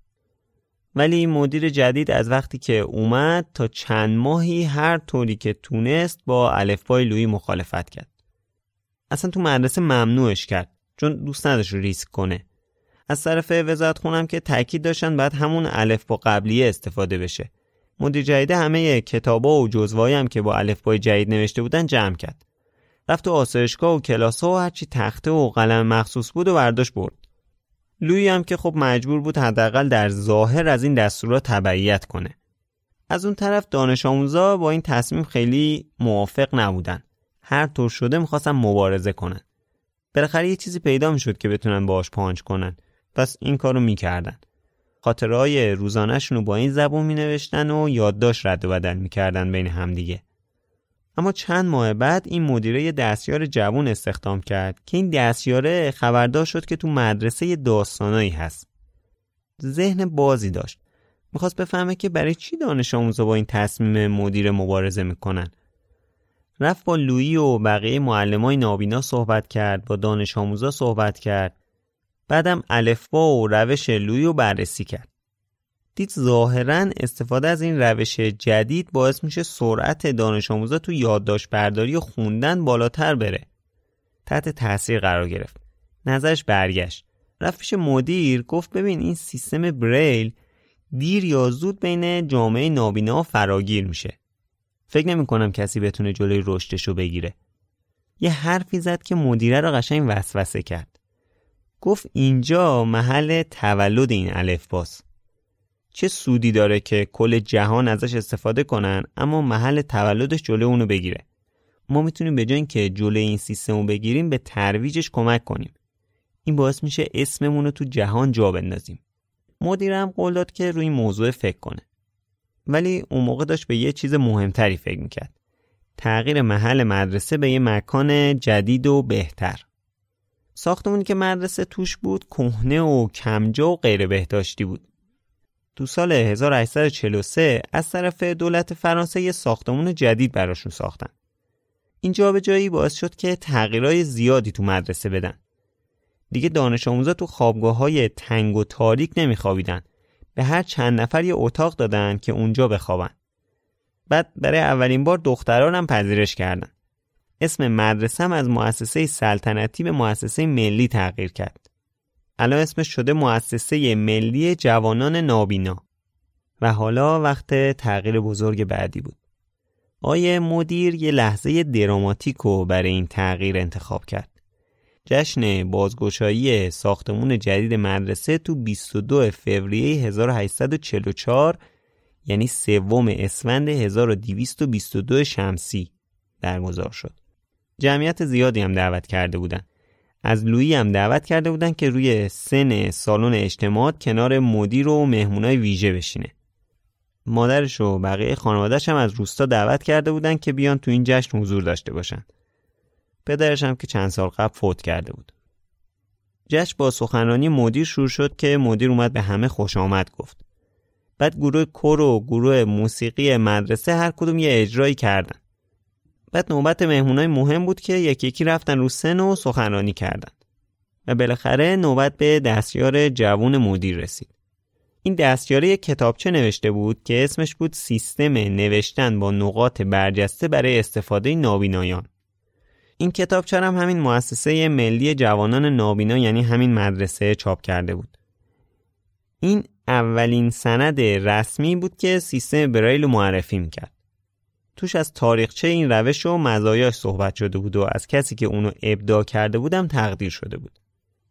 ولی مدیر جدید از وقتی که اومد تا چند ماهی هر طوری که تونست با الفبای لویی مخالفت کرد. اصلا تو مدرسه ممنوعش کرد چون دوست نداشت ریسک کنه. از طرف وزارت خونم که تاکید داشتن بعد همون الفبا قبلیه استفاده بشه. مدیر جدید همه کتابا و جزوه‌ای هم که با الفبای جدید نوشته بودن جمع کرد. رفت تو آسایشگاه و کلاس‌ها و هرچی تخته و قلم مخصوص بود و برداشت برد. لویی هم که خب مجبور بود حداقل در ظاهر از این دستورات تبعیت کنه. از اون طرف دانش آموزا با این تصمیم خیلی موافق نبودن. هر طور شده می‌خواستن مبارزه کنن. بالاخره یه چیزی پیدا می‌شد که بتونن باهاش پانچ کنن. پس این کارو می‌کردن. خاطرهای روزانه‌شون رو با این زبون می‌نوشتن و یادداشت رد و بدل می‌کردن بین همدیگه. اما چند ماه بعد این مدیره یه دستیار جوان استخدام کرد که این دستیاره خبردار شد که تو مدرسه یه داستانایی هست. ذهن بازی داشت. میخواست بفهمه که برای چی دانش آموزا با این تصمیم مدیر مبارزه میکنن. رفت با لویی و بقیه معلمای نابینا صحبت کرد، با دانش آموزا صحبت کرد. بعدم الفبا و روش لویی رو بررسی کرد. دید ظاهراً استفاده از این روش جدید باعث میشه سرعت دانش آموزا تو یادداشت برداری و خوندن بالاتر بره. تحت تاثیر قرار گرفت. نظرش برگشت. رفت پیش مدیر، گفت ببین این سیستم بریل دیر یا زود بین جامعه نابینا فراگیر میشه. فکر نمی کنم کسی بتونه جلوی رشدشو بگیره. یه حرفی زد که مدیره رو قشنگ وسوسه کرد. گفت اینجا محل تولد این الفباست. چه سودی داره که کل جهان ازش استفاده کنن اما محل تولدش جلوی اونو بگیره. ما میتونیم به جای اینکه جلوی این سیستمو بگیریم به ترویجش کمک کنیم. این باعث میشه اسممون رو تو جهان جا بندازیم. مدیرم قول داد که روی این موضوع فکر کنه. ولی اون موقع داشت به یه چیز مهمتری فکر میکرد. تغییر محل مدرسه به یه مکان جدید و بهتر. ساختمونی که مدرسه توش بود کهنه و کمجا و غیر بهداشتی بود. تو سال 1843 از طرف دولت فرانسه یه ساختمون جدید براشون ساختن. این جابجایی باعث شد که تغییرای زیادی تو مدرسه بدن. دیگه دانش آموزا تو خوابگاه‌های تنگ و تاریک نمیخوابیدن. به هر چند نفر یه اتاق دادن که اونجا بخوابن. بعد برای اولین بار دختران هم پذیرش کردن. اسم مدرسه هم از مؤسسه سلطنتی به مؤسسه ملی تغییر کرد. الان اسمش شده مؤسسه ملی جوانان نابینا. و حالا وقت تغییر بزرگ بعدی بود. آیه مدیر یه لحظه دراماتیکو برای این تغییر انتخاب کرد. جشن بازگشایی ساختمون جدید مدرسه تو 22 فوریه 1844 یعنی 3 اسفند 1222 شمسی برگزار شد. جمعیت زیادی هم دعوت کرده بودن. از لویی هم دعوت کرده بودن که روی سن سالن اجتماعات کنار مدیر و مهمونای ویژه بشینه. مادرش و بقیه خانواده‌اش هم از روستا دعوت کرده بودن که بیان تو این جشن حضور داشته باشن. پدرش هم که چند سال قبل فوت کرده بود. جشن با سخنرانی مدیر شروع شد که مدیر اومد به همه خوش آمد گفت. بعد گروه کور و گروه موسیقی مدرسه هر کدوم یه اجرایی کردن. بعد نوبت مهمونای مهم بود که یکی یکی رفتن رو سن و سخنرانی کردن. و بالاخره نوبت به دستیار جوان مدیر رسید. این دستیاره یک کتابچه نوشته بود که اسمش بود سیستم نوشتن با نقاط برجسته برای استفاده نابینایان. این کتابچه هم همین مؤسسه ملی جوانان نابینا یعنی همین مدرسه چاپ کرده بود. این اولین سند رسمی بود که سیستم بریل معرفی میکرد. توش از تاریخچه این روش و مزایاش صحبت شده بود و از کسی که اونو ابداع کرده بودم تقدیر شده بود.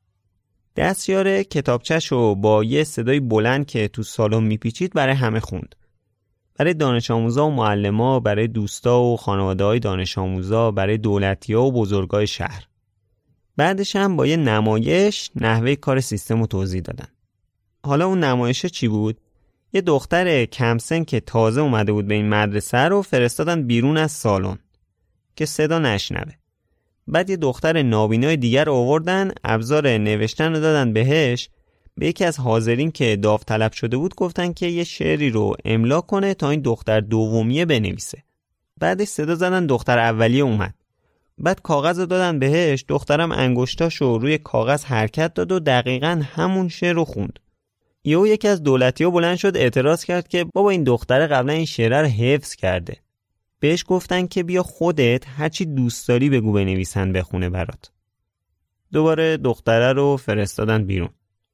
دستیار کتابچه‌شو با یه صدای بلند که تو سالن میپیچید برای همه خوند. برای دانش آموزا و معلما، برای دوستا و خانواده‌های دانش آموزا، برای دولتی‌ها و بزرگای شهر. بعدش هم با یه نمایش نحوه کار سیستم رو توضیح دادن. حالا اون نمایش چی بود؟ یه دختر کم سن که تازه اومده بود به این مدرسه رو فرستادن بیرون از سالن که صدا نشنوه. بعد یه دختر نابینای دیگر رو آوردن، ابزار نوشتن رو دادن بهش. به یکی از حاضرین که داوطلب شده بود گفتن که یه شعری رو املا کنه تا این دختر دومیه بنویسه. بعدش صدا زدن دختر اولیه اومد. بعد کاغذ رو دادن بهش، دخترم انگشتاشو روی کاغذ حرکت داد و دقیقاً همون شعر رو خوند. یکی از دولتی‌ها بلند شد اعتراض کرد که بابا این دختر قبلا این شعر رو حفظ کرده. بهش گفتن که بیا خودت هرچی دوست داری بگو بنویسن بخونه برات. دوباره دختره رو فرستادن بیرون.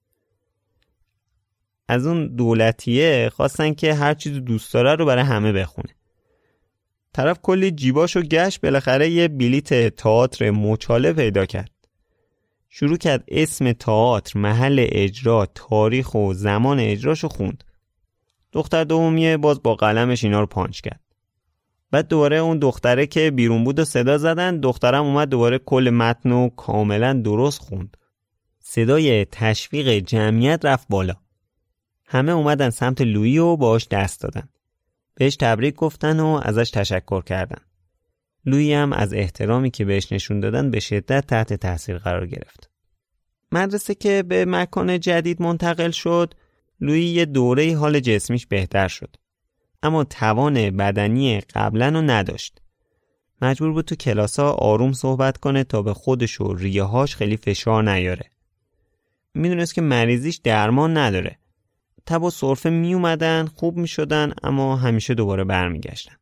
از اون دولتیه خواستن که هر چیز دوست داره رو برای همه بخونه. طرف کلی جیباشو گشت، بالاخره یه بلیت تئاتر مچاله پیدا کرد. شروع کرد اسم تئاتر، محل اجرا، تاریخ و زمان اجراشو خوند. دختر دومیه باز با قلمش اینا رو پانچ کرد. بعد دوباره اون دختره که بیرون بود و صدا زدن، دخترم اومد دوباره کل متن رو کاملا درست خوند. صدای تشویق جمعیت رفت بالا. همه اومدن سمت لویی و باهاش دست دادن. بهش تبریک گفتن و ازش تشکر کردن. لویی هم از احترامی که بهش نشون دادن به شدت تحت تاثیر قرار گرفت. مدرسه که به مکان جدید منتقل شد، لویی یه دوره حال جسمیش بهتر شد. اما توان بدنی قبلا رو نداشت. مجبور بود تو کلاسا آروم صحبت کنه تا به خودش و ریه‌هاش خیلی فشار نیاره. میدونست که مریضیش درمان نداره. تب و سرفه می اومدن، خوب می شدن، اما همیشه دوباره برمیگشتن.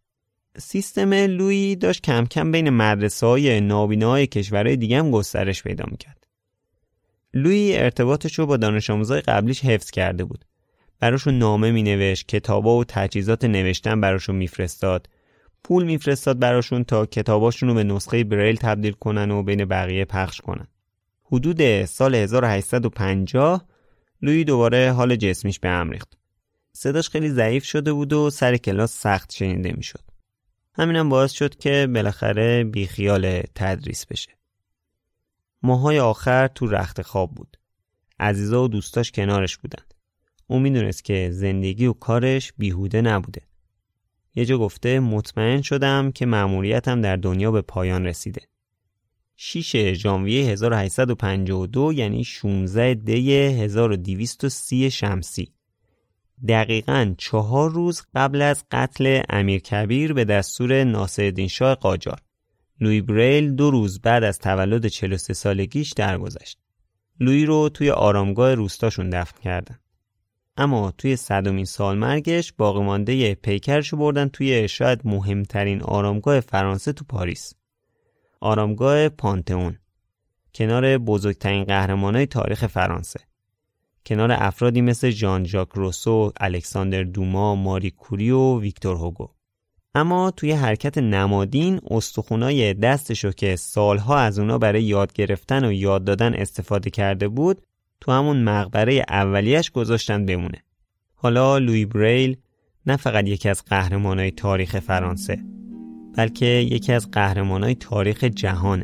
سیستم لویی داشت کم کم بین مدرسه‌های نابیناهای کشورهای دیگه هم گسترش پیدا میکرد. لویی ارتباطش رو با دانش آموزای قبلیش حفظ کرده بود. براشون نامه می نوشت، کتابا و تجهیزات نوشتن براشون میفرستاد، پول میفرستاد براشون تا کتاباشون رو به نسخه بریل تبدیل کنن و بین بقیه پخش کنن. حدود سال 1850 لویی دوباره حال جسمیش به هم ریخت. صداش خیلی ضعیف شده بود و سر کلاس سخت شنیده میشد. همینم باعث شد که بالاخره بیخیال تدریس بشه. ماهای آخر تو رخت خواب بود. عزیزا و دوستاش کنارش بودن. اون میدونست که زندگی و کارش بیهوده نبوده. یه جا گفته مطمئن شدم که مأموریتم در دنیا به پایان رسیده. 6 ژانویه 1852 یعنی 16 دی 1230 شمسی. دقیقاً 4 روز قبل از قتل امیرکبیر به دستور ناصرالدین شاه قاجار. لویی بریل 2 روز بعد از تولد 43 سالگیش درگذشت. لویی رو توی آرامگاه روستاشون دفن کردن. اما توی 100مین سال مرگش باقی مانده پیکرشو بردن توی شاید مهمترین آرامگاه فرانسه تو پاریس. آرامگاه پانتئون. کنار بزرگترین قهرمانای تاریخ فرانسه. کنار افرادی مثل ژان ژاک روسو، الکساندر دوما، ماری کوری و ویکتور هوگو. اما توی حرکت نمادین استخونای دستشو که سالها از اونا برای یاد گرفتن و یاد دادن استفاده کرده بود تو همون مقبره اولیش گذاشتن بمونه. حالا لویی بریل نه فقط یکی از قهرمانای تاریخ فرانسه بلکه یکی از قهرمانای تاریخ جهانه.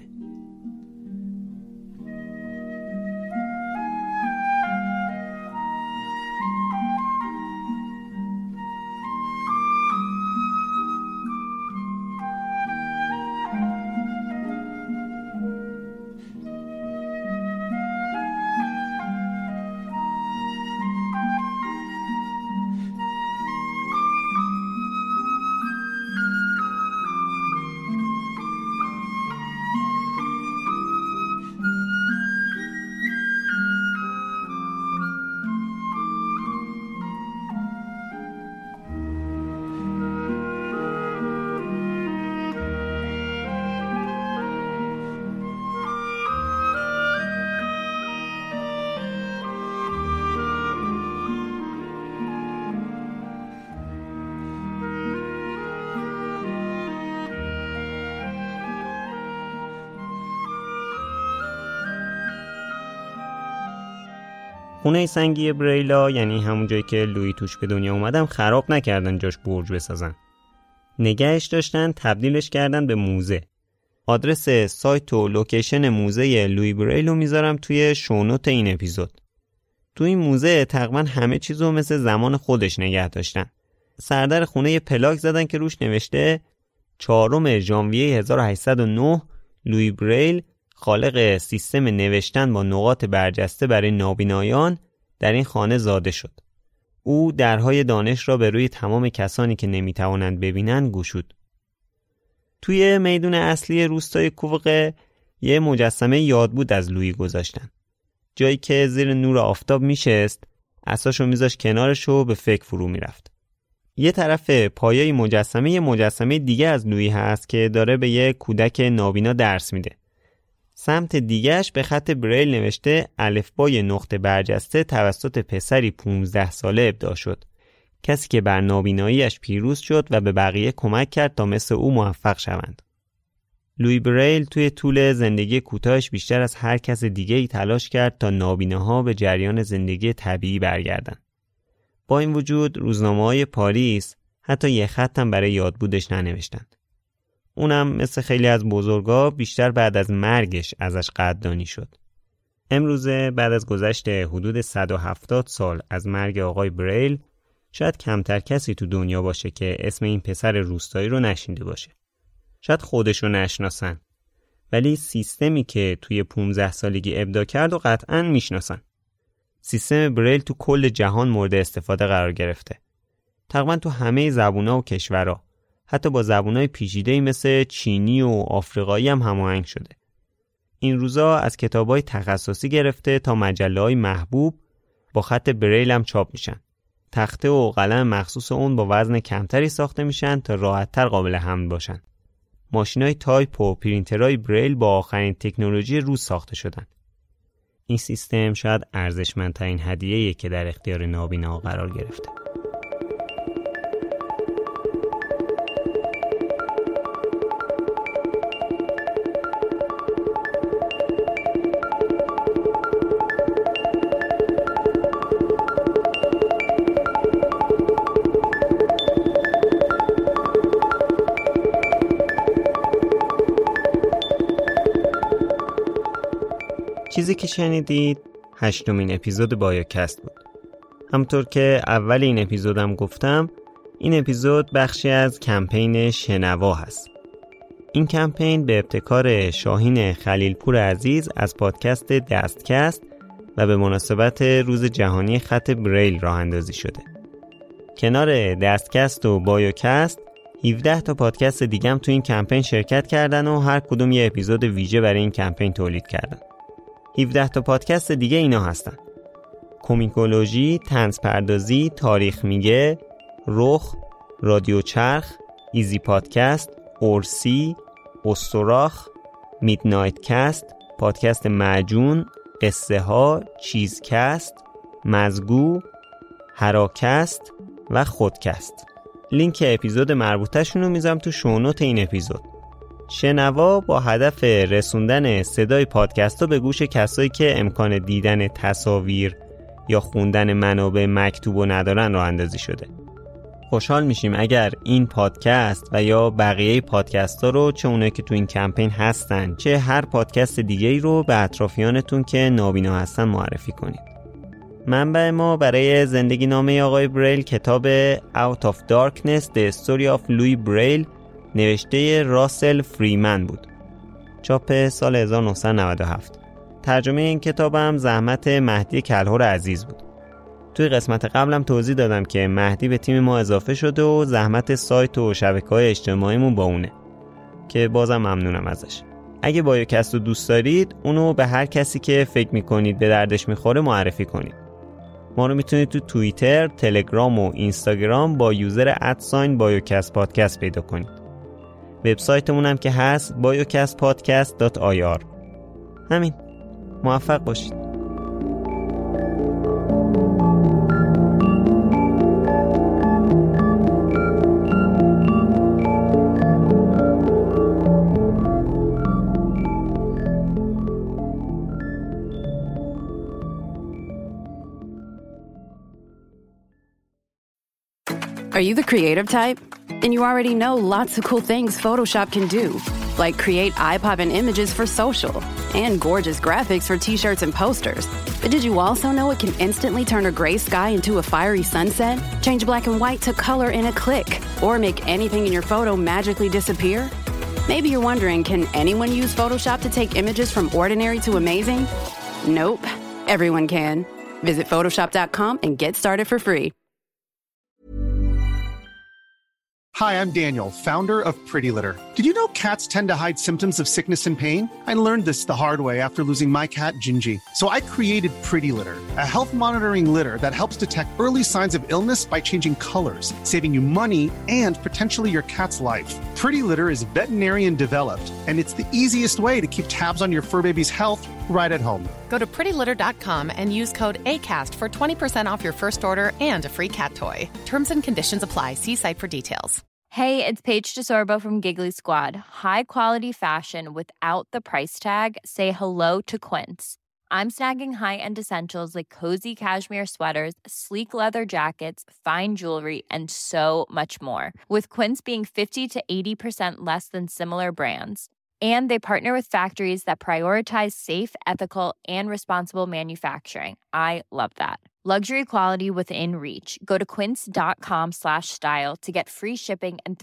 خونه سنگی بریلا یعنی همون جایی که لویی توش به دنیا اومدم خراب نکردن جاش برج بسازن. نگهش داشتن، تبدیلش کردن به موزه. آدرس سایت و لوکیشن موزه لویی بریل رو میذارم توی شونوت این اپیزود. تو این موزه تقریبا همه چیزو مثل زمان خودش نگه داشتن. سردر خونه یه پلاک زدن که روش نوشته 4 ژانویه 1809 لویی بریل خالق سیستم نوشتن با نقاط برجسته برای نابینایان در این خانه زاده شد. او درهای دانش را به روی تمام کسانی که نمیتوانند ببینند گشود. توی میدون اصلی روستای کووقه یه مجسمه یادبود از لویی گذاشتن. جایی که زیر نور آفتاب میشست، عصاشو میذاش کنارش و به فکر فرو میرفت. یه طرف پایه مجسمه یه مجسمه دیگه از لویی هست که داره به یه کودک نابینا درس میده. سمت دیگهش به خط بریل نوشته الفبای نقطه برجسته توسط پسری 15 ساله ابداع شد. کسی که بر نابیناییش پیروز شد و به بقیه کمک کرد تا مثل او موفق شوند. لویی بریل توی طول زندگی کوتاهش بیشتر از هر کس دیگه‌ای تلاش کرد تا نابیناها به جریان زندگی طبیعی برگردن. با این وجود روزنامه‌های پاریس حتی یه خط هم برای یادبودش ننوشتند. اونم مثل خیلی از بزرگا بیشتر بعد از مرگش ازش قدردانی شد. امروزه بعد از گذشت حدود 170 سال از مرگ آقای بریل شاید کمتر کسی تو دنیا باشه که اسم این پسر روستایی رو نشنیده باشه. شاید خودش رو نشناسن، ولی سیستمی که توی 15 سالگی ابداع کرد و قطعاً میشناسن. سیستم بریل تو کل جهان مورد استفاده قرار گرفته. تقریبا تو همه زبون‌ها و کشورها، حتی با زبون‌های پیچیده‌ای مثل چینی و آفریقایی هم هماهنگ شده. این روزا از کتاب‌های تخصصی گرفته تا مجله‌های محبوب با خط بریل هم چاپ میشن. تخته و قلم مخصوص اون با وزن کمتری ساخته میشن تا راحت‌تر قابل حمل باشن. ماشین‌های تایپ و پرینترهای بریل با آخرین تکنولوژی روز ساخته شدن. این سیستم شاید ارزشمندترین هدیه‌ایه که در اختیار نابینا قرار گرفته. چیزی که شنیدید 8مین اپیزود بایوکست بود. همونطور که اول این اپیزودم گفتم، این اپیزود بخشی از کمپین شنوا هست. این کمپین به ابتکار شاهین خلیلپور عزیز از پادکست دستکست و به مناسبت روز جهانی خط بریل راه اندازی شده. کنار دستکست و بایوکست 17 تا پادکست دیگه هم تو این کمپین شرکت کردن و هر کدوم یه اپیزود ویژه برای این کمپین تولید کردن. 17 تا پادکست دیگه اینا هستن: کومیکولوژی، طنز پردازی، تاریخ میگه، رخ، رادیو چرخ، ایزی پادکست، اورسی، استوراخ، میدنایت کست، پادکست معجون، قصه ها، چیزکست، مزگو، هراکست و خودکست. لینک اپیزود مربوطه‌شون رو میذارم تو شونوت این اپیزود. شنوا با هدف رسوندن صدای پادکست ها به گوش کسایی که امکان دیدن تصاویر یا خوندن منابع مکتوب و ندارن راه اندازی شده. خوشحال میشیم اگر این پادکست و یا بقیه پادکست ها رو، چه اونایی که تو این کمپین هستن چه هر پادکست دیگه‌ای رو به اطرافیانتون که نابینا هستن معرفی کنید. منبع ما برای زندگی نامه آقای بریل کتاب Out of Darkness The Story of Louis Braille نوشته راسل فریمن بود. چاپ سال 1997. ترجمه این کتابم زحمت مهدی کلهر عزیز بود. توی قسمت قبلم توضیح دادم که مهدی به تیم ما اضافه شده و زحمت سایت و شبکه‌های اجتماعیمون با اونه، که بازم ممنونم ازش. اگه بایوکست رو دوست دارید اونو به هر کسی که فکر میکنید به دردش میخوره معرفی کنید. ما رو میتونید تو توییتر، تلگرام و اینستاگرام با یوزر @بایوکست پادکست پیدا کنید. وبسایتمون هم که هست biocastpodcast.ir. همین. موفق باشید. Are you the creative type? Then you already know lots of cool things Photoshop can do, like create eye-popping images for social and gorgeous graphics for t-shirts and posters. But did you also know it can instantly turn a gray sky into a fiery sunset, change black and white to color in a click, or make anything in your photo magically disappear? Maybe you're wondering, can anyone use Photoshop to take images from ordinary to amazing? Nope, everyone can. Visit Photoshop.com and get started for free. Hi, I'm Daniel, founder of Pretty Litter. Did you know cats tend to hide symptoms of sickness and pain? I learned this the hard way after losing my cat, Gingy. So I created Pretty Litter, a health monitoring litter that helps detect early signs of illness by changing colors, saving you money and potentially your cat's life. Pretty Litter is veterinarian developed, and it's the easiest way to keep tabs on your fur baby's health right at home. Go to prettylitter.com and use code ACAST for 20% off your first order and a free cat toy. Terms and conditions apply. See site for details. Hey, it's Paige DeSorbo from Giggly Squad. High quality fashion without the price tag. Say hello to Quince. I'm snagging high-end essentials like cozy cashmere sweaters, sleek leather jackets, fine jewelry, and so much more. With Quince being 50 to 80% less than similar brands. And they partner with factories that prioritize safe, ethical, and responsible manufacturing. I love that. Luxury quality within reach. Go to quince.com/style to get free shipping and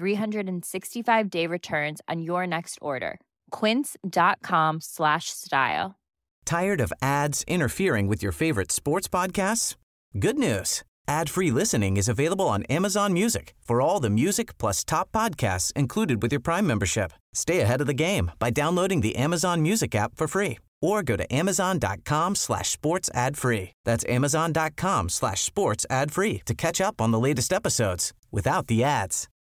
365-day returns on your next order. Quince.com/style. Tired of ads interfering with your favorite sports podcasts? Good news. Ad-free listening is available on Amazon Music for all the music plus top podcasts included with your Prime membership. Stay ahead of the game by downloading the Amazon Music app for free or go to amazon.com/sports ad free. That's amazon.com/sports ad free to catch up on the latest episodes without the ads.